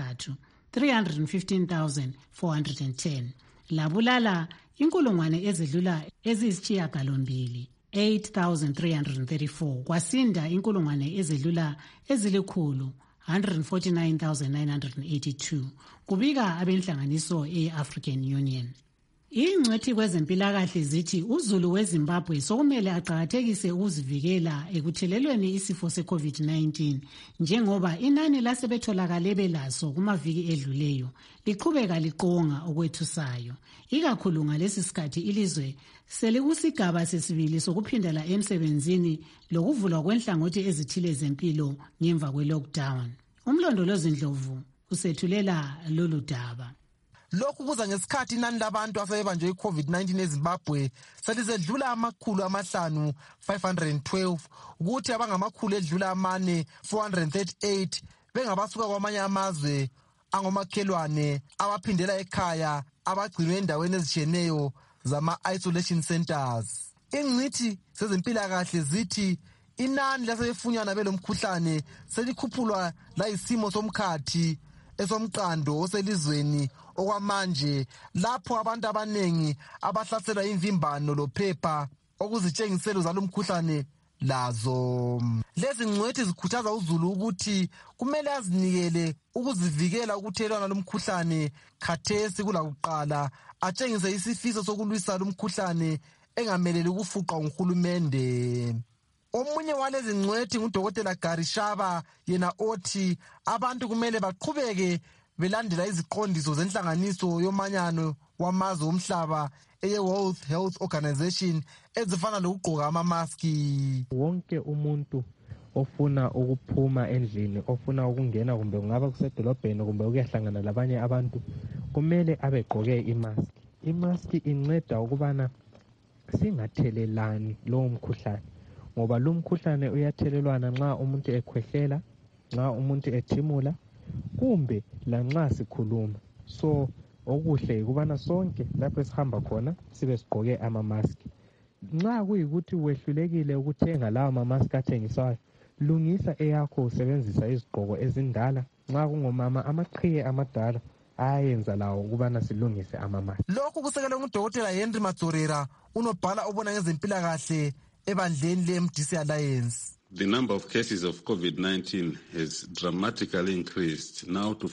315,410. Labulala inkulungwane ezedlula eziyisitshiyagalombili 8,334. Kwasinda inkulungwane ezedlula ezilikhulu 149,982 kubika abenhlanganiso ye-African Union. Ingcwethi kwezempilakahle zithi uZulu weZimbabwe sokumele aqhakathekise ukuzivikela ekuthelelweni isifo se-COVID-19 njengoba inani lasebetholakale belaso kumaviki edluleyo liqhubeka liqonga okwethusayo. Ikakhulu ngalesi sikhathi ilizwe selikusigaba sesibili sokuphindela emsebenzini lokuvulwa kwenhlangothi ezithile zempilo ngemva kwe-lockdown. Umlondolozi Ndlovu usethulela lolu daba. Lokhu kuza ngesikhathi inani labantu asebebanjwe i-COVID-19 eZimbabwe selizedlula amakhulu 512 ukuthi abangamakhulu edlula 438 bengabasuka kwamanye amazwe angomakhelwane abaphindela ekhaya abagcinwe endaweni ezitshiyeneyo zama-isolation centers. Ingcithi zezempilakahle zithi inani lasebefunyanwa belomkhuhlane selikhuphulwa layisimo somkhathi esomqando oselizweni okwamanje, lapho abantu abanengi abahlaselwa imvimbano lophepha okuzitshengiselo zalomkhuhlane lazo. Lezi ngcwethi zikhuthaza uzulu ukuthi kumele azinikele ukuzivikela ukuthelelana lomkhuhlane khathesi kulakuqala, atshengise isifiso sokulwisa lomkhuhlane engameleli ukufuqwa nguhulumende. Omunye walezi ngcwethi ngudokotela Gary Shaba, yena othi abantu kumele baqhubeke belandela iziqondiso zenhlanganiso yomanyano wamazwe omhlaba eye-World Health Organization ezifana lokugqoka amamaski. Wonke umuntu ofuna ukuphuma endlini, ofuna ukungena kumbe kungaba kusedolobheni kumbe ukuyahlangana labanye abantu, kumele abegqoke imaski. Imaski inceda ukubana singathelelani lowo mkhuhlane, ngoba lo mkhuhlane uyathelelwana nxa umuntu ekhwehlela, nxa umuntu ethimula, kumbe lanxa sikhuluma. So okuhle ukubana sonke lapho esihamba khona sibe sigqoke amamaski. Nxa kuyikuthi wehlulekile ukuthenga lawo mamaski athengiswayo, lungisa eyakho usebenzisa izigqoko ezindala. Nxa kungomama, amaqhiye amadala ayenza lawo ukubana silungise amamaski. Lokhu kusekelwe ngudokotela Henry Madzorera, unobhala obona ngezempilakahle ebandleni le-MDC Alliance. The number of cases of COVID-19 has dramatically increased now to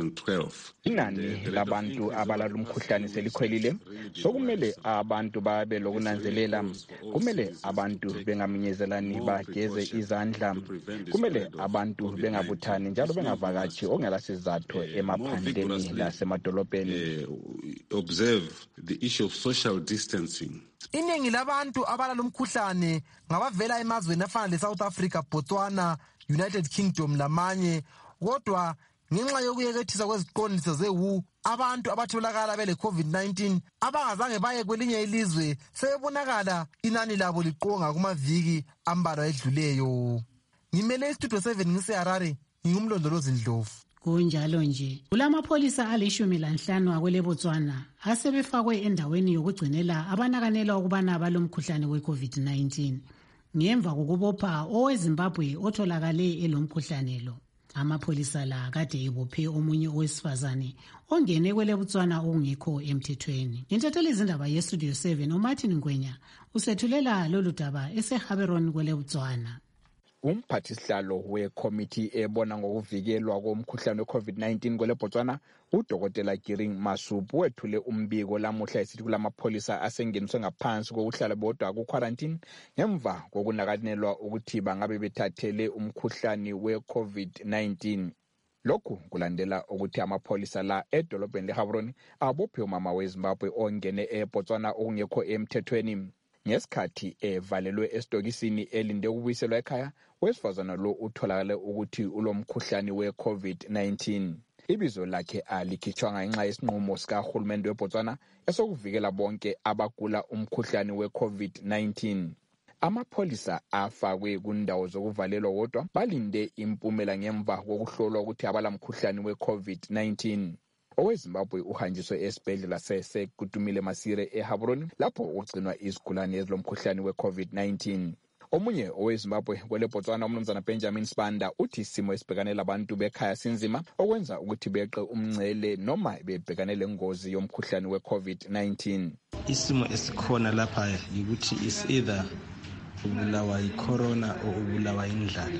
512. Inani labantu abalala umkhuhlane selikhwelile, sokumele abantu babe lokunanzelela, kumele abantu bengaminyezelani, bageze izandla, kumele abantu bengabuthani njalo bengavakatshi okungela sizathu emaphandleni lasemadolobheni. Observe the issue of social distancing. Iningi labantu abalala umkhuhlane ngabavela emazweni afana le-South Africa, Botswana, United Kingdom lamanye, kodwa ngenxa yokuyekethisa kweziqondiso ze-WHO, abantu abatholakala bele-COVID-19 abangazange baye kwelinye ilizwe sebebonakala inani labo liqonga kumaviki ambalwa edluleyo. Ngimele istudio 7 ngise-Harare, ngingumlondolozi Ndlovu. Kunjalo nje, kulamapholisa ali-15 akwele Botswana asebefakwe endaweni yokugcinela abanakanela ukubana balomkhuhlane we-COVID-19 ngemva kokubopha oweZimbabwe otholakale elomkhuhlane lo. Amapholisa la kade ebophe omunye owesifazane ongene kwele Botswana okungekho emthethweni. Intatheli izindaba yestudio 7 uMartin Ngwenya usethulela lolu daba eseHaberon kwele Botswana. Umphathisihlalo wekomiti ebona ngokuvikelwa komkhuhlane we-COVID-19 kwele Botswana, udokotela Giring Masupu, wethule umbiko lamuhla esithi kulamapholisa asengeniswe ngaphansi kokuhlala bodwa ku-quarantine ngemva kokunakanelwa ukuthi bangabe bethathele umkhuhlane we-COVID-19. Lokhu kulandela ukuthi amapholisa la edolobheni leGaborone abophe umama weZimbabwe ongene eBotswana okungekho emthethweni. Ngesikhathi evalelwe esitokisini elinde ukubuyiselwa ekhaya, wesifazana lo utholakale ukuthi ulomkhuhlane we-COVID-19. Ibizo lakhe alikhitshwanga ngenxa yesinqumo sikahulumende weBotswana esokuvikela bonke abagula umkhuhlane we-COVID-19. Amapholisa afakwe kundawo zokuvalelwa wodwa balinde impumela ngemva kokuhlolwa ukuthi abalamkhuhlane we-COVID-19. OweZimbabwe uhanjiswe esibhedlela seSekutumile Masire eHaborone lapho ugcinwa izigulane ezilomkhuhlane we-COVID-19. Omunye oweZimbabwe kwele Botswana, umnumzana Benjamin Spanda, uthi isimo esibhekane labantu bekhaya sinzima okwenza ukuthi beqe umngcele noma bebhekane lengozi yomkhuhlane we-COVID-19. Isimo esikhona lapha yikuthi is either ubulawa yi-corona or ubulawa indlala,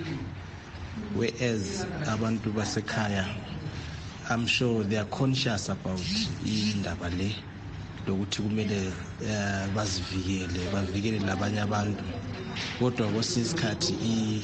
whereas abantu basekhaya I'm sure they are conscious about indaba le lokuthi kumele bavikele labanye abantu, kodwa kwesinye isikhathi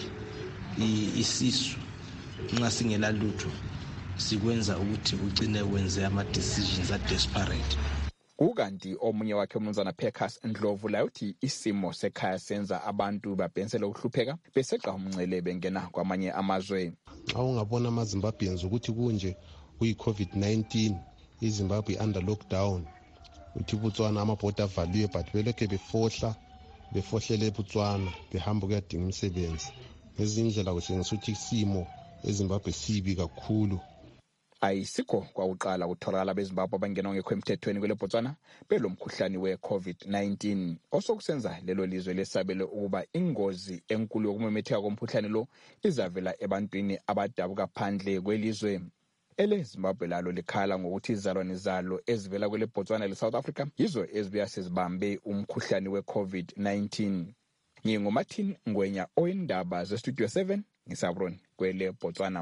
isisu nxa singela lutho sikwenza ukuthi ugcine wenze ama-decisions a-desperate. Kukanti omunye wakhe umnumzana Pecas Ndlovu la uthi isimo sekhaya senza abantu babhensele ukuhlupheka beseqa umngcele bengena kwamanye amazwe. Xa ungabona amaZimbabweans ukuthi kunje kuyi-COVID-19, iZimbabwe under lockdown, uthi Botswana amabhoda avaliwe but belokhe befohlele eBotswana behamba kuyadinga umsebenzi. Ngezindlela kutshengisa ukuthi isimo eZimbabwe sibi kakhulu. ayisikho kwakuqala kutholakala bezimbabwe abangenwa ngekho emthethweni kwele Botswana belo mkhuhlane we-COVID-19 osokusenza lelo lizwe lesabele ukuba ingozi enkulu yokumemetheka komkhuhlane lo izavela ebantwini abadabuka phandle kwelizwe. Ele Zimbabwe lalo likhala ngokuthi izalwane zalo ezivela kwele Botswana le-South Africa yizo ezibuya sezibambe umkhuhlane we-COVID-19. NginguMartin Ngwenya oyindaba zeStudio 7 ngisabron kwele Botswana.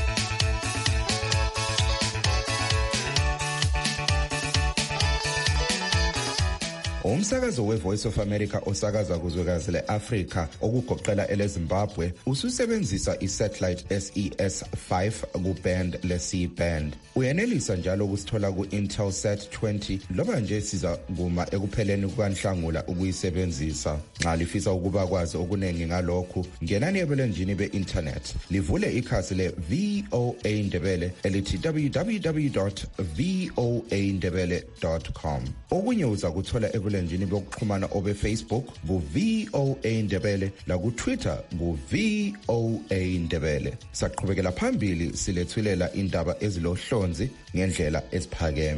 Umsakazo we-Voice of America osakaza kuzwekazi le-Afrika okugoqela ele-Zimbabwe ususebenzisa i-satellite SES-5 ku-band le-C-band. Uyenelisa njalo ukusithola ku-Intelsat 20 loba nje siza kuma ekupheleni kukaNhlangula ukuyisebenzisa. Nxa lifisa ukuba kwazi okuningi ngalokhu, ngenani ebulenjini be-internet. Livule ikhasi le-VOA Ndebele elithi www.voandebele.com. Okunye uza kuthola ebulenjini bokuxhumana obe-Facebook bu-VOA Ndebele laku-Twitter bu-VOA Ndebele. Saqhubekela phambili silethulela indaba ezilohlonzi ngendlela eziphakeme.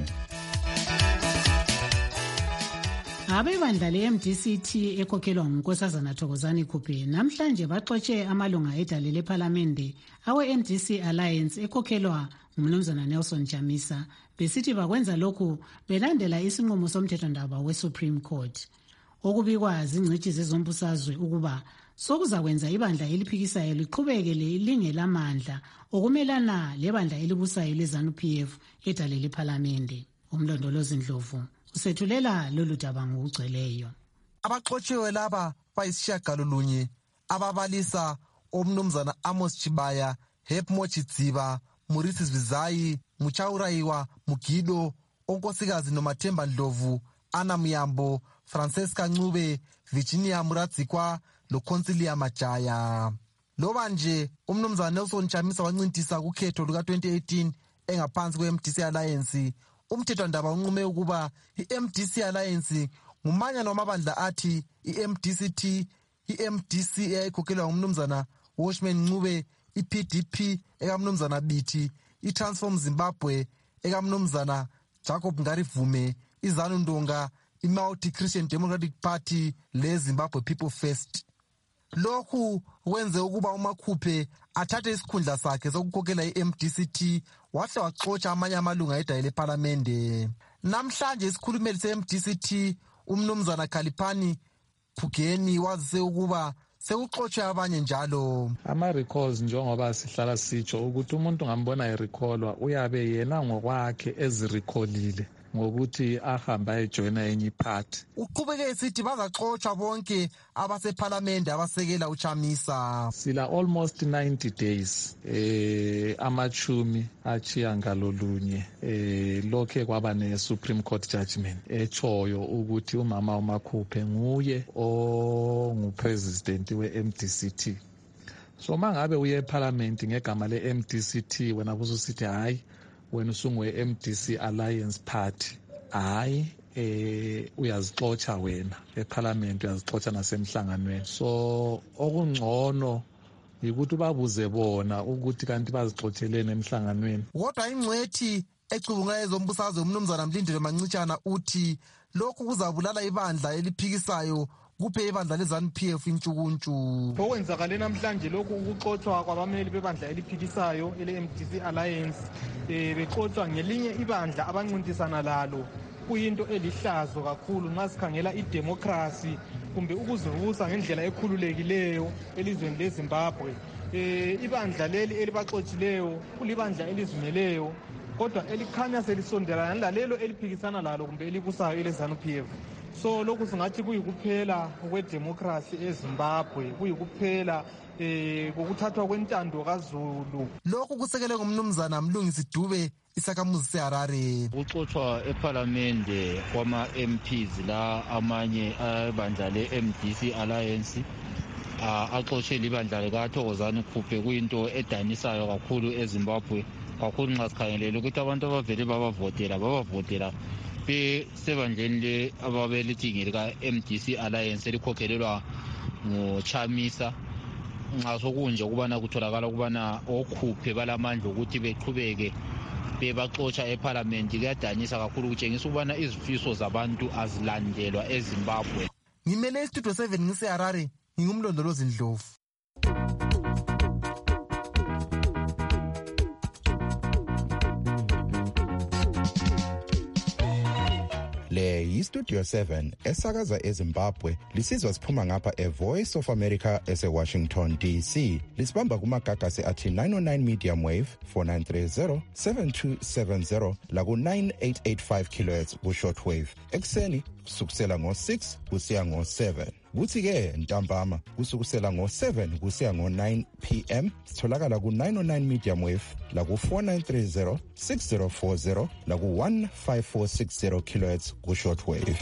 Abebandla le-MDCT ekhokhelwa nguNkosazana Thokozani Khuphe namhlanje baxotshe amalunga edale lephalamende awe-MDC Alliance ekhokhelwa nguMnumzana Nelson Chamisa besithi bakwenza lokhu belandela isinqumo somthethondaba we-Supreme Court. Okubikwa zingcitshi zezombusazwe ukuba sokuzakwenza ibandla eliphikisayo liqhubeke lingelamandla okumelana lebandla elibusayo le-ZANU-PF edale lephalamende. Umlondolozi Ndlovu usethulela lolu daba ngokugcweleyo. Abaxotshiwe laba bayisishiyagalolunye ababalisa omnumzana Amos Chibaya, Hep Mochidziba, Murisi Zvizayi, Muchaurayiwa, Mugido, Onkosikazi Nomathemba Ndlovu, Anna Muyambo, Francesca Ncube, Virginia Muradzikwa loConsilia Majaya. Loba nje umnumzana Nelson Chamisa wancintisa kukhetho luka-2018 engaphansi kwe-MDC Alliance, umthethwandaba unqume ukuba i-MDC Alliance ngumanyano wamabandla athi i-MDCT, i-MDC eyayikhokhelwa ngumnumzana Washman Ncube, i-PDP ekamnumzana Bithi, i-Transform Zimbabwe ekamnumzana Jacob Ngarivume, iZANU Ndonga, i-Multi-Christian Democratic Party le-Zimbabwe People First. Lokhu wenze ukuba uMakhuphe athathe isikhundla sakhe sokukhokhela i-MDCT wahle waxotsha amanye amalunga edale lephalamende. Namhlanje isikhulumeli se-MDCT umnumzana Khaliphani Phugeni wazise ukuba sekuxotshwe abanye njalo. Ama-recalls njengoba sihlala sitsho ukuthi umuntu ngambona erecallwa uyabe yena ngokwakhe ezirecallile ngokuthi ahamba ejoyina enye iphathi. Uqhubeke esithi bazaxotshwa bonke abasephalamende abasekela uChamisa. Sila almost 90 days amachumi achiyangalolunye lokhe kwaba ne-Supreme Court judgment echoyo ukuthi umama uMakhuphe nguye ongupresident we-MDCT. So mangabe uye eParliament ngegama le-MDCT wena bususithi hayi wena usungue-MDC Alliance Party, hayi uyazixotsha wena eParliament, uyazixotsha nasemhlanganweni. So okungcono yikuthi ubabuze bona ukuthi kanti bazixotshelene emhlanganweni. Kodwa ingcwethi ecubunga ezombusazwe umnumzana Mlindelo Mancitshana uthi lokhu kuzabulala ibandla eliphikisayo kuphe ibandla le-ZANU-PF intshukuntshu. Okwenzakale namhlanje lokhu ukuxotsha kwabameli bebandla eliphikisayo ele-MDC Alliance bexotsha ngelinye ibandla abancintisana lalo kuyinto elihlazo kakhulu nxa sikhangela idemocracy kumbe ukuzivusa ngendlela ekhululekileyo elizweni leZimbabwe. Ibandla leli elibaxotshileyo kulibandla elizimeleyo kodwa elikhanya selisondelana lalelo eliphikisana lalo kumbe elibusayo ele-ZANU-PF. So lokhu singathi kuyikuphela kwedemocracy eZimbabwe, kuyikuphela kokuthathwa kwentando kaZulu. Lokhu kusekele ngumnumzana Mlungisi Dube isakhamuzi seHarare. Ukuxotsha eParliament kwama-MPs la amanye abandla le-MDC Alliance axotshe libandla likaThokozani Khuphe kuyinto edanisayo kakhulu eZimbabwe, kakhulu nxa sikhangelele ukuthi abantu abavele babavotela besebandleni le ababelithi ngelika-MDC Alliance elikhokhelelwa nguChamisa. Nxa sokunje ukubana kutholakala ukubana okhuphe balamandla ukuthi beqhubeke bebaxotsha eParliament kuyadanisa kakhulu kutshengisa ukubana izifiso zabantu azilandelwa eZimbabwe. Ngimele istudio 7 ngiseHarare, ngingumlondolozi Ndlovu. Le yiStudio 7 esakaza eZimbabwe lisizwa siphuma ngapha eVoice of America eseWashington DC. Lisibamba kumagagasi athi 909 medium wave 4930 7270 laku 9885 kHz ku shortwave. Ekseni kusukela ngo6 kusiya ngo7. Kuthi ke ntambama kusukusela ngo7 kusiya ngo9 PM sitholakala ku 909 medium wave la ku 4930 6040 la ku 15460 kHz ku shortwave.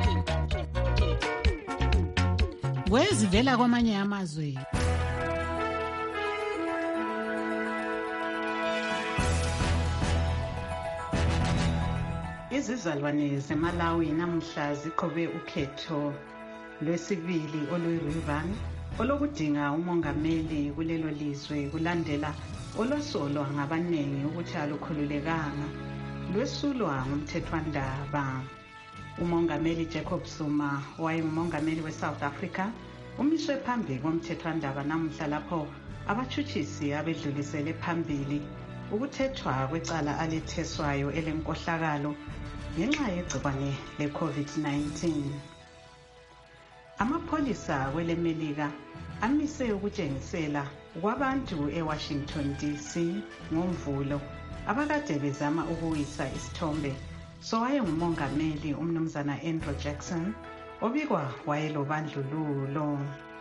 Kwezivela kwamanye amazwe. Izizalwane zeMalawi namhla ziqobe ukhetho lwesibili oluyi-Rivani olokudinga umongameli kulelo lizwe kulandela olwasolwa ngabaningi ukuthi alukhululekanga lwesulwa ngumthethwandaba. Umongameli Jacob Zuma wayengumongameli weSouth Africa umiswe phambi komthethwandaba namhla lapho abatshutshisi abedlulisele phambili ukuthethwa kwecala aletheswayo elenkohlakalo ngenxa yegciwane le-COVID-19. Amapholisa kweleMelika amise ukutshengisela kwabantu eWashington DC ngoMvulo abakade bezama ukuwisa isithombe sowayengumongameli umnumzana Andrew Jackson obikwa wayelobandlululo.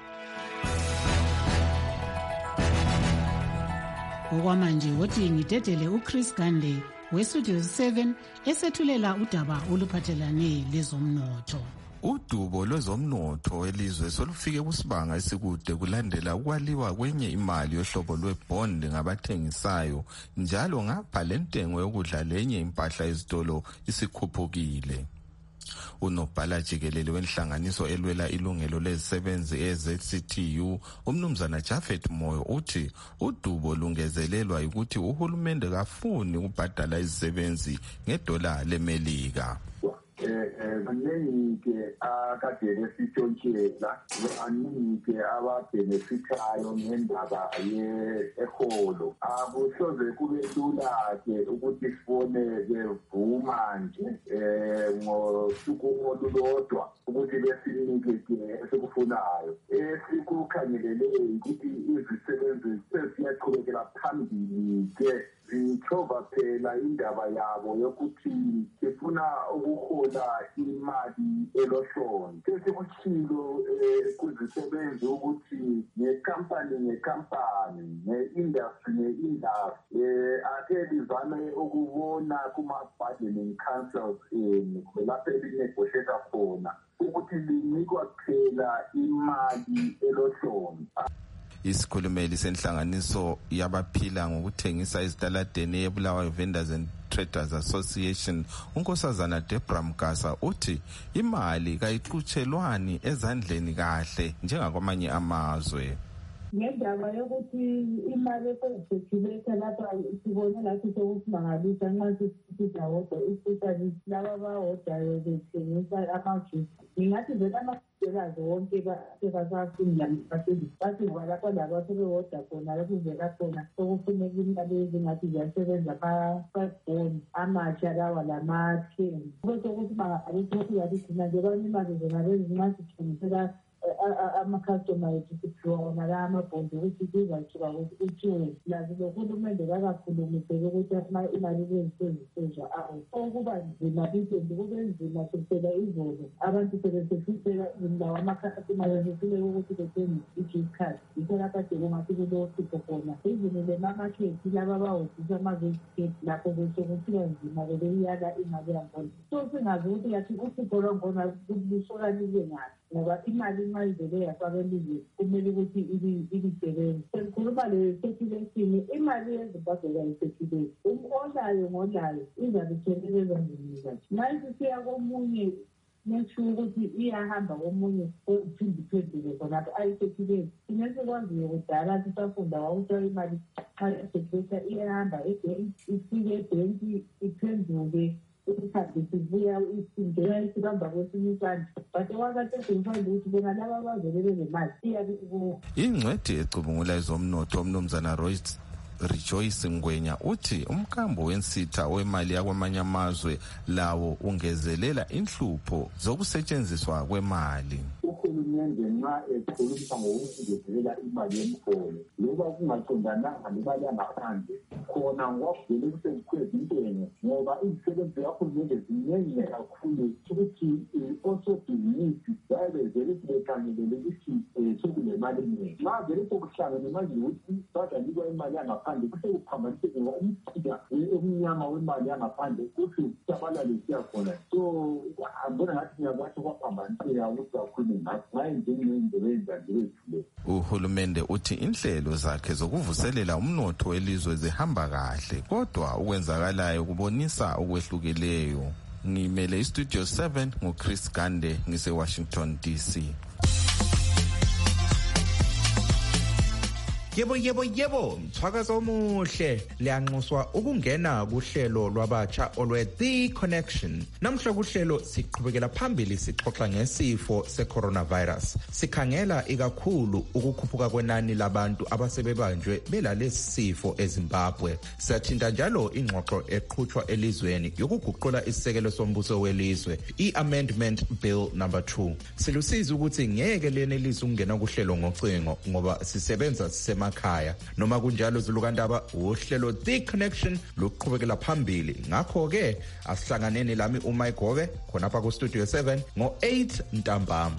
Okwamanje wothi ngidedele uChris Gande weStudio 7 esethulela udaba oluphathelane lezomnotho. Udubo lwezomnotho elizwe solufike kusibanga esikude kulandela ukwaliwa kwenye imali yohlobo lwebond ngabathengisayo njalo ngapha lentengo yokudla lenye impahla ezitolo isikhuphukile. Unobhala jikelele wenhlanganiso elwela ilungelo lezisebenzi eZCTU umnumzana Japhet Moyo uthi udubo lungezelelwa ukuthi uhulumende kafuni ukubhadala izisebenzi ngedola leMelika. Baningi-ke akade besitshontshela baningi-ke ababhenefithayo ngendaba eholo. Akusoze kube lula-ke ukuthi sifone-ke vuma nje ngosuku olulodwa ukuthi besinike-ke esikufunayo. Esikukhangelele ukuthi izisebenzi seziyaqhubekela phambili-ke zithova phela indaba yabo yokuthi sifuna ukuhola imali elohlonze. Sesikuchilo kuzisebenzi ukuthi nekampani ne-industry ake lizame ukubona kuma-bargaining councils lapho elinegotiata khona ukuthi linikwa phela imali elohlonze. Isikhulumeli senhlanganiso yabaphila ngokuthengisa ezitaladeni eBulawayo Vendors and Traders Association unkosazana Debra Mgasa uthi imali kayixutshelwani ezandleni kahle njengakwamanye amazwe. Ngendaba yokuthi imali eseziseculator lapha sibone lathi sokusimangalisa nxa sisidawoda especially laba abahodayo bethengisa amajuice. Ngingathi vele amaselazi wonke basafunda bathi ngoba lapho labo sebehoda khona lapho ivela khona sokufuneka imali ezingathi ziyasebenza ama-5 amatsha lawa lama-10. Kube sokuthi bangaalithi ukuthi yaligcina nje banemali zona lezi nxa sithengisela ama-customer ethu siphiwa wona la amabhondi ukuthi kuzathiwa kuthiwe lazi lohulumende kakakhulumiseke ukuthi imali lezisezisezwa okuba nzima bitendi kube nzima kusela izolo abantu sebesefisela lawo ama-customer besehluleka ukuthi bethenge i-juice card yikho lapha sekungathi kulohlupho khona izinile mamakhethi laba abahodisa amavesiketi lapho besekuthiwa nzima bebeyala imali yangona. So singazi ukuthi yathi uhlupho lwangona lusokalile ngaphi ngoba imali nxa ivele yafaka elizwe kumele ukuthi ilisebenze. Sengikhuluma le-circulation imali yeZimbabwe kayi-circulate. Olayo ngolayo izabe ithelele ezandleni zakhe. Nxa isisiya komunye nesho ukuthi iyahamba komunye ophindiphendule khonapho ayisekhileni. Thina sikwaziyo kudala sisafunda wawuthola imali xa isekhesha iyahamba ifike ebhenki iphenduke isikhathi sibuya isindela isibamba kwesinye isandla but okwakade sengifanda ukuthi bona laba abazelele lemali iyabe kubo. Ingcweti ecubungula ezomnotho umnumzana Rejoice Ngwenya uthi umkambo wensitha wemali yakwamanye amazwe lawo ungezelela inhlupho zokusetshenziswa kwemali. Uhulumende nxa ekhuluma ngokugezelela imali yemiholo loba kungaqondananga nemali yangaphandle khona ngwavele kusezikhwezi intengo ngoba izisebenzi zikahulumende ziningi kakhulu ukuthi also business bayabezele bekhangelele ukuthi sekulemali eningi. Nxa vele sokuhlangene manje ukuthi badanikwa imali yangaphandle kusekuphambaniseke umsika emnyama wemali yangaphandle kuthi sabalale siya khona. So ambona ngathi ngiyakwathi kwaphambaniseka ukuthi kakhulu uhulumende uthi inhlelo zakhe zokuvuselela umnotho welizwe zihamba kahle kodwa ukwenzakalayo kubonisa ukwehlukileyo. Ngimele istudio 7 nguChris Gande ngise-Washington DC. Yebo mthwakazo omuhle liyanxuswa ukungena kuhlelo lwabatsha olwe The Connection. Namhla kuhlelo siqhubekela phambili sixoxa ngesifo secoronavirus. Sikhangela ikakhulu ukukhuphuka kwenani labantu abasebebanjwe belalesi sifo eZimbabwe. Siyathinta njalo ingxoxo eqhutshwa elizweni yokuguqula isisekelo sombuso welizwe, i-Amendment Bill number 2. Silusiza ukuthi ngeke lenelise ukungena kuhlelo ngocingo ngoba sisebenza makhaya noma kunjalo Zulukandaba uhlelo The Connection luqhubekela phambili. Ngakho ke asihlanganeni lami uMike Gove khonapha ku Studio 7 ngo-8 ntambama.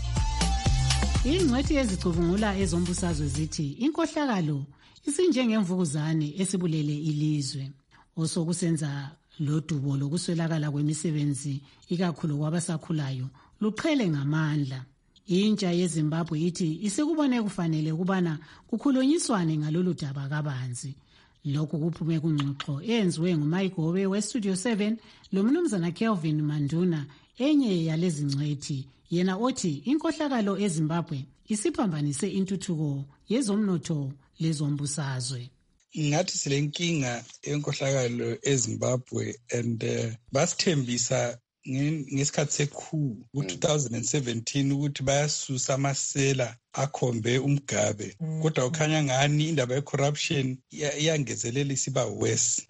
Ingcwethi ezicubungula ezombusazwe zithi inkohlakalo isinjengemvukuzane esibulele ilizwe osokusenza lodubo lokuswelakala kwemisebenzi ikakhulu kwabasakhulayo luqhele ngamandla. Intsha yeZimbabwe ithi isekubone kufanele kubana kukhulunyiswane ngalolu daba kabanzi. Lokhu kuphume kungxoxo eyenziwe nguMayigobe weStudio 7 lomnumzana Kelvin Manduna enye yalezi ngcwethi yena othi inkohlakalo eZimbabwe isiphambanise intuthuko yezomnotho lezombusazwe. Ngathi silenkinga yenkohlakalo eZimbabwe and basithembisa ngesikhathi sekhulu ku-2017 ukuthi bayasusa amasela akhombe umgabe kodwa ukhanya ngani indaba ye-corruption iyangezelela isiba worse.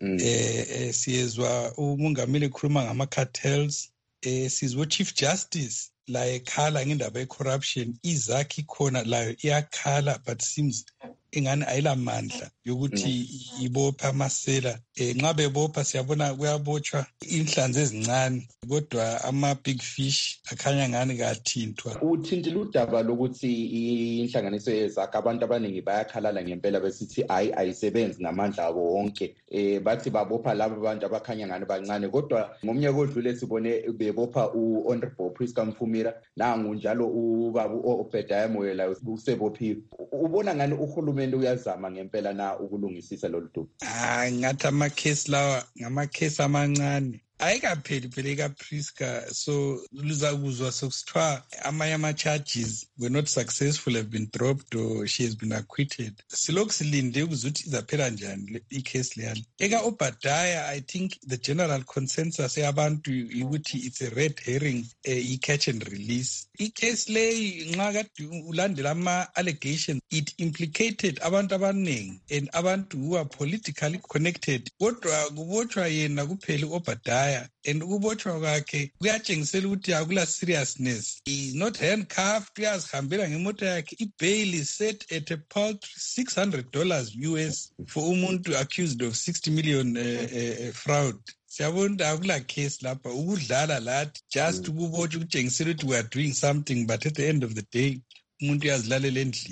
Siyezwa umongameli ekhuluma ngama-cartels, sizwa uChief Justice la ekhala ngendaba ye-corruption, izakhi khona layo iyakhala but seems ingani ayilamandla yokuthi ibopha amasela. Nxa bebopha siyabona kuyabotshwa inhlanzi ezincane kodwa ama-big fish akhanya ngani kathintwa. Uthintile udaba lokuthi inhlanganiso yezakhi abantu abaningi bayakhalala ngempela besithi ayisebenzi ngamandla abo wonke. Bathi babopha labo abantu abakhanya ngani bancane kodwa ngomnyaka odlule sibone bebopha u-Honorable Priska Mfumira nangu njalo ubaba u-Obadiah Moyela usebophiwe. Ubona ngani uhulumende uyazama ngempela na ukulungisisa lolu dubo? Ngathi amakhesi lawa ngamakhesi amancane ayikapheli phela ikaPriska, so luzakuzwa sokusithiwa amanye ama-charges were not successful, have been dropped or she has been acquitted. Silokhu silinde ukuzuthi izaphela njani ikhesi leyana. Eka-Obadiah, I think the general consensus yabantu ukuthi it's a red herring, i-catch and release. Ikhesi leyi nxa kade ulandela ama-allegations, it implicated abantu abaningi and abantu who are politically connected. Kodwa kubotshwa yena kuphela u-Obadiah and ukubotshwa kwakhe kuyatshengisela ukuthi akula seriousness. He is not handcuffed, uyazihambela ngemoto yakhe. I-bail is set at a paltry $600 US for umuntu accused of 60 million fraud. Siyabona akula case lapha ukudlala lathi just ukubotshwa ukutshengisela ukuthi we are doing something but at the end of the day umuntu uyazilalela endlini.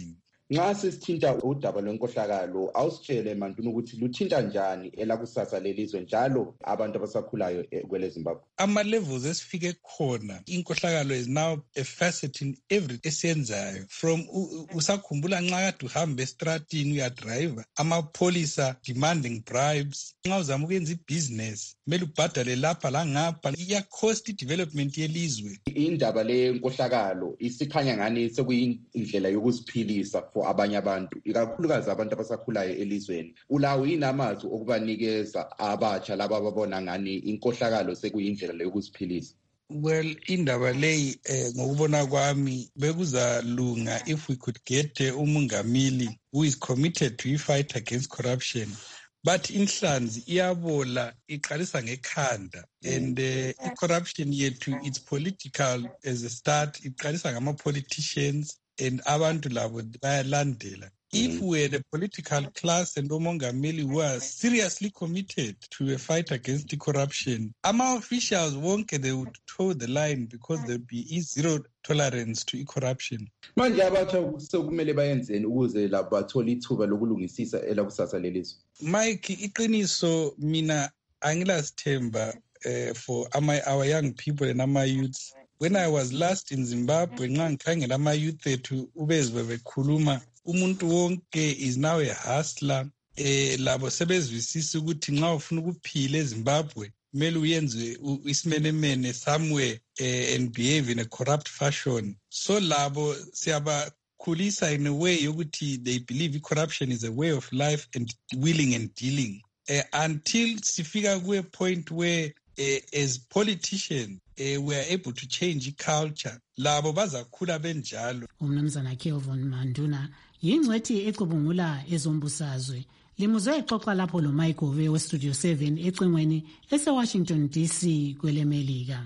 Nxa sesithinta udaba lwenkohlakalo, awusitshele Mantuna ukuthi luthinta njani elakusasa lelizwe njalo abantu abasakhulayo kwele Zimbabwe. Ama-levels esifike khona, inkohlakalo is now a facet in every esiyenzayo. From usakhumbula nxa kade uhamba estratini uyadriver, amapholisa demanding bribes. Nxa uzama ukwenza ibhizinesi, kumele ubhadale lapha langapha, iya-cost development yelizwe. Indaba lenkohlakalo isikhanya ngani sekuyindlela yokuziphilisa for abanye abantu, ikakhulukazi abantu abasakhulayo elizweni. Ulawo yini amazwi okubanikeza abatsha laba ababona ngani inkohlakalo sekuyindlela yokuziphilisa? Well, indaba leyi ngokubona kwami bekuzalunga if we could get umongameli who is committed to fight against corruption. But inhlanzi iyabola iqalisa ngekhanda, and corruption yethu it's political as a start, iqalisa ngama-politicians and abantu labo bayalandela. If we had a political class and umongameli who are seriously committed to a fight against the corruption, ama-officials wonke they would toe the line because there would be zero tolerance to corruption. Manje abatsha sekumele bayenzeni ukuze labo bathole ithuba lokulungisisa elakusasa lelizwe? Mike, iqiniso mina angilasithemba for our young people and our youths. When I was last in Zimbabwe, nxa ngikhangela ama-youth ethu ubezwe bekhuluma, umuntu wonke is now a hustler. Labo sebezwisisa ukuthi nxa ufuna ukuphila eZimbabwe kumele uyenze isimenemene somewhere and behave in a corrupt fashion. So labo siyabakhulisa in a way yokuthi they believe corruption is a way of life and willing and dealing. Until sifika ku a point where as politicians we are able to change culture, labo bazakhula benjalo. Umnumzana Kelvin Manduna yingcwethi ecubungula ezombusazwe. Limuzwe exoxa lapho lo Mike we Studio 7 ecingweni ese-Washington DC kwele Melika.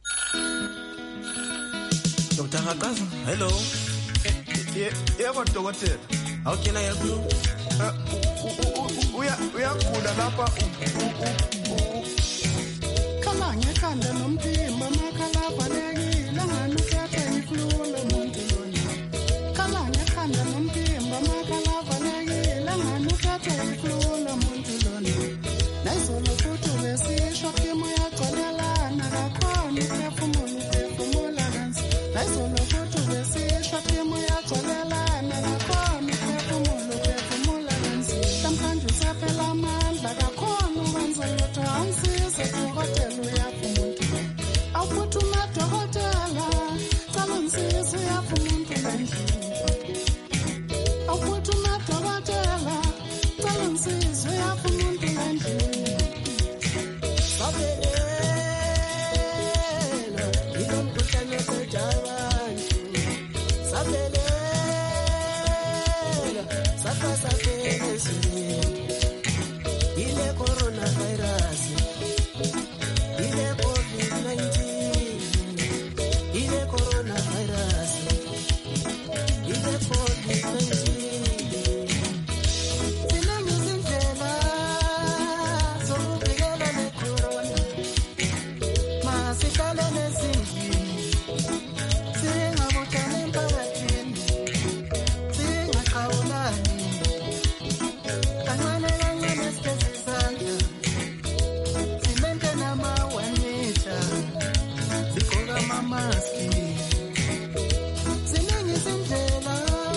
Dr. Hakaza, hello. Yebo dokotela. How can I help you? Uyagula lapha. Khala ngekhanda nomphimbo makhala balekile ngani uthathe iflula umuntu lona. Khala ngekhanda nomphimbo makhala balekile ngani uthathe iflula umuntu lona. Nayizolo futhi besisho kimi uyagcolelana kakhona uphefumula kansi. Nayizolo futhi besisho kimi uyagcolelana kakhona uphefumula kansi. Namhlanje usaphela amandla kakhona ukwenza lutho awusize dokotela uyapha umuntu. Awuphuthume dokotela cala ngisize uyapha umuntu endlini. Awuphuthume dokotela cala ngisize uyapha umuntu endlini. Sabelela ilo mkhuhlane oqeda abantu. Sabelela saphela esizini. Ile coronavirus, ile COVID-19, ile coronavirus, ile COVID-19. Zinengi izindlela zokuvikela le corona. Masihlale nezindlini, singabuthani emphakathini, singaqhawulani. Kancane kancane sigeze izandla, simente nama-1 meter, sigqoke amamaski. Ziningi izindlela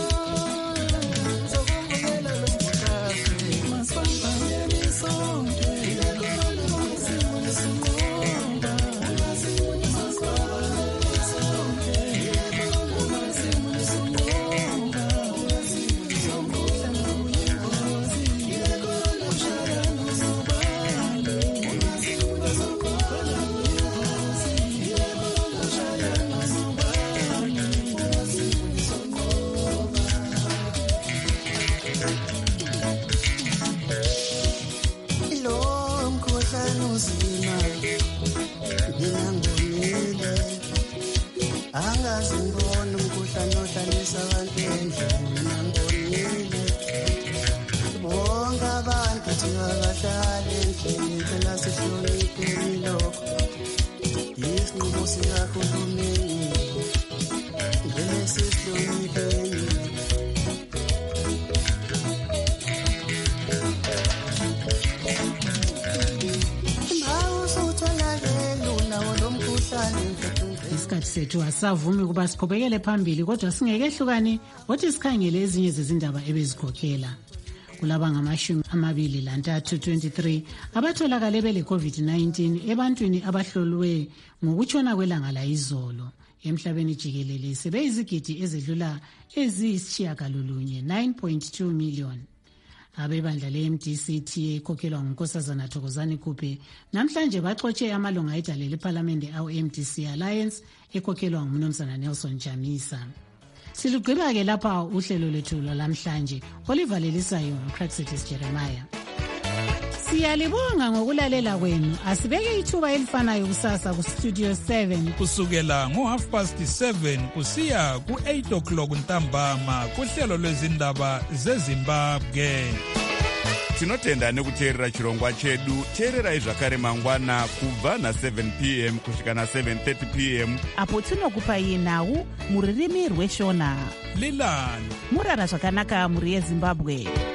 zokuvikela lo mkhuhlane. Masibambeleni sonke, isimo lesinqoba. Masibambeleni sonke, isimo lesinqoba. Ilo mkhuhlane uzima, mina ngonile. Angazi ngibona umkhuhlane ohlalisa abantu endlini, mina ngonile. Bonke abantu thingakahlali endlini, phela sihlonipheni lokho. Isinqumo sikahulumeni, ngeke sihlonipheni. isikhathi sethu asavumi ukuba siqhubekele phambili, kodwa singekehlukani wothi sikhangele ezinye zezindaba ebezikhokhela. Kulaba ngama-23 23 abatholakale bele COVID-19 ebantwini abahlolwe ngokutshona kwelanga layizolo. Emhlabeni jikelele sebeyizigidi ezedlula eziyisitshiyagalolunye 9.2 million. Abebandla le-MDC ekhokhelwa nguNkosazana Thokozani Kupe namhlanje baxotshe amalunga edale lephalamende awu-MDC Alliance ekhokhelwa nguMnumzana Nelson Jamisa. Silugqiba-ke lapha uhlelo lethu lwalamhlanje olivalelisayo nguCraxitis Jeremiah. Siyalibonga ngokulalela kwenu. Asibeke ithuba elifanayo kusasa kuStudio 7 kusukela ngo7:30 kusiya ku8 o'clock ntambama kuhlelo lwezindaba zeZimbabwe. Tinotenda nekuteerera chirongwa chedu. Teererai zvakare mangwana kubva na7 p.m. kusvika na7:30 p.m. apo tinokupai nhau muririmi rweshona. Lilani murara zvakanaka muri yeZimbabwe.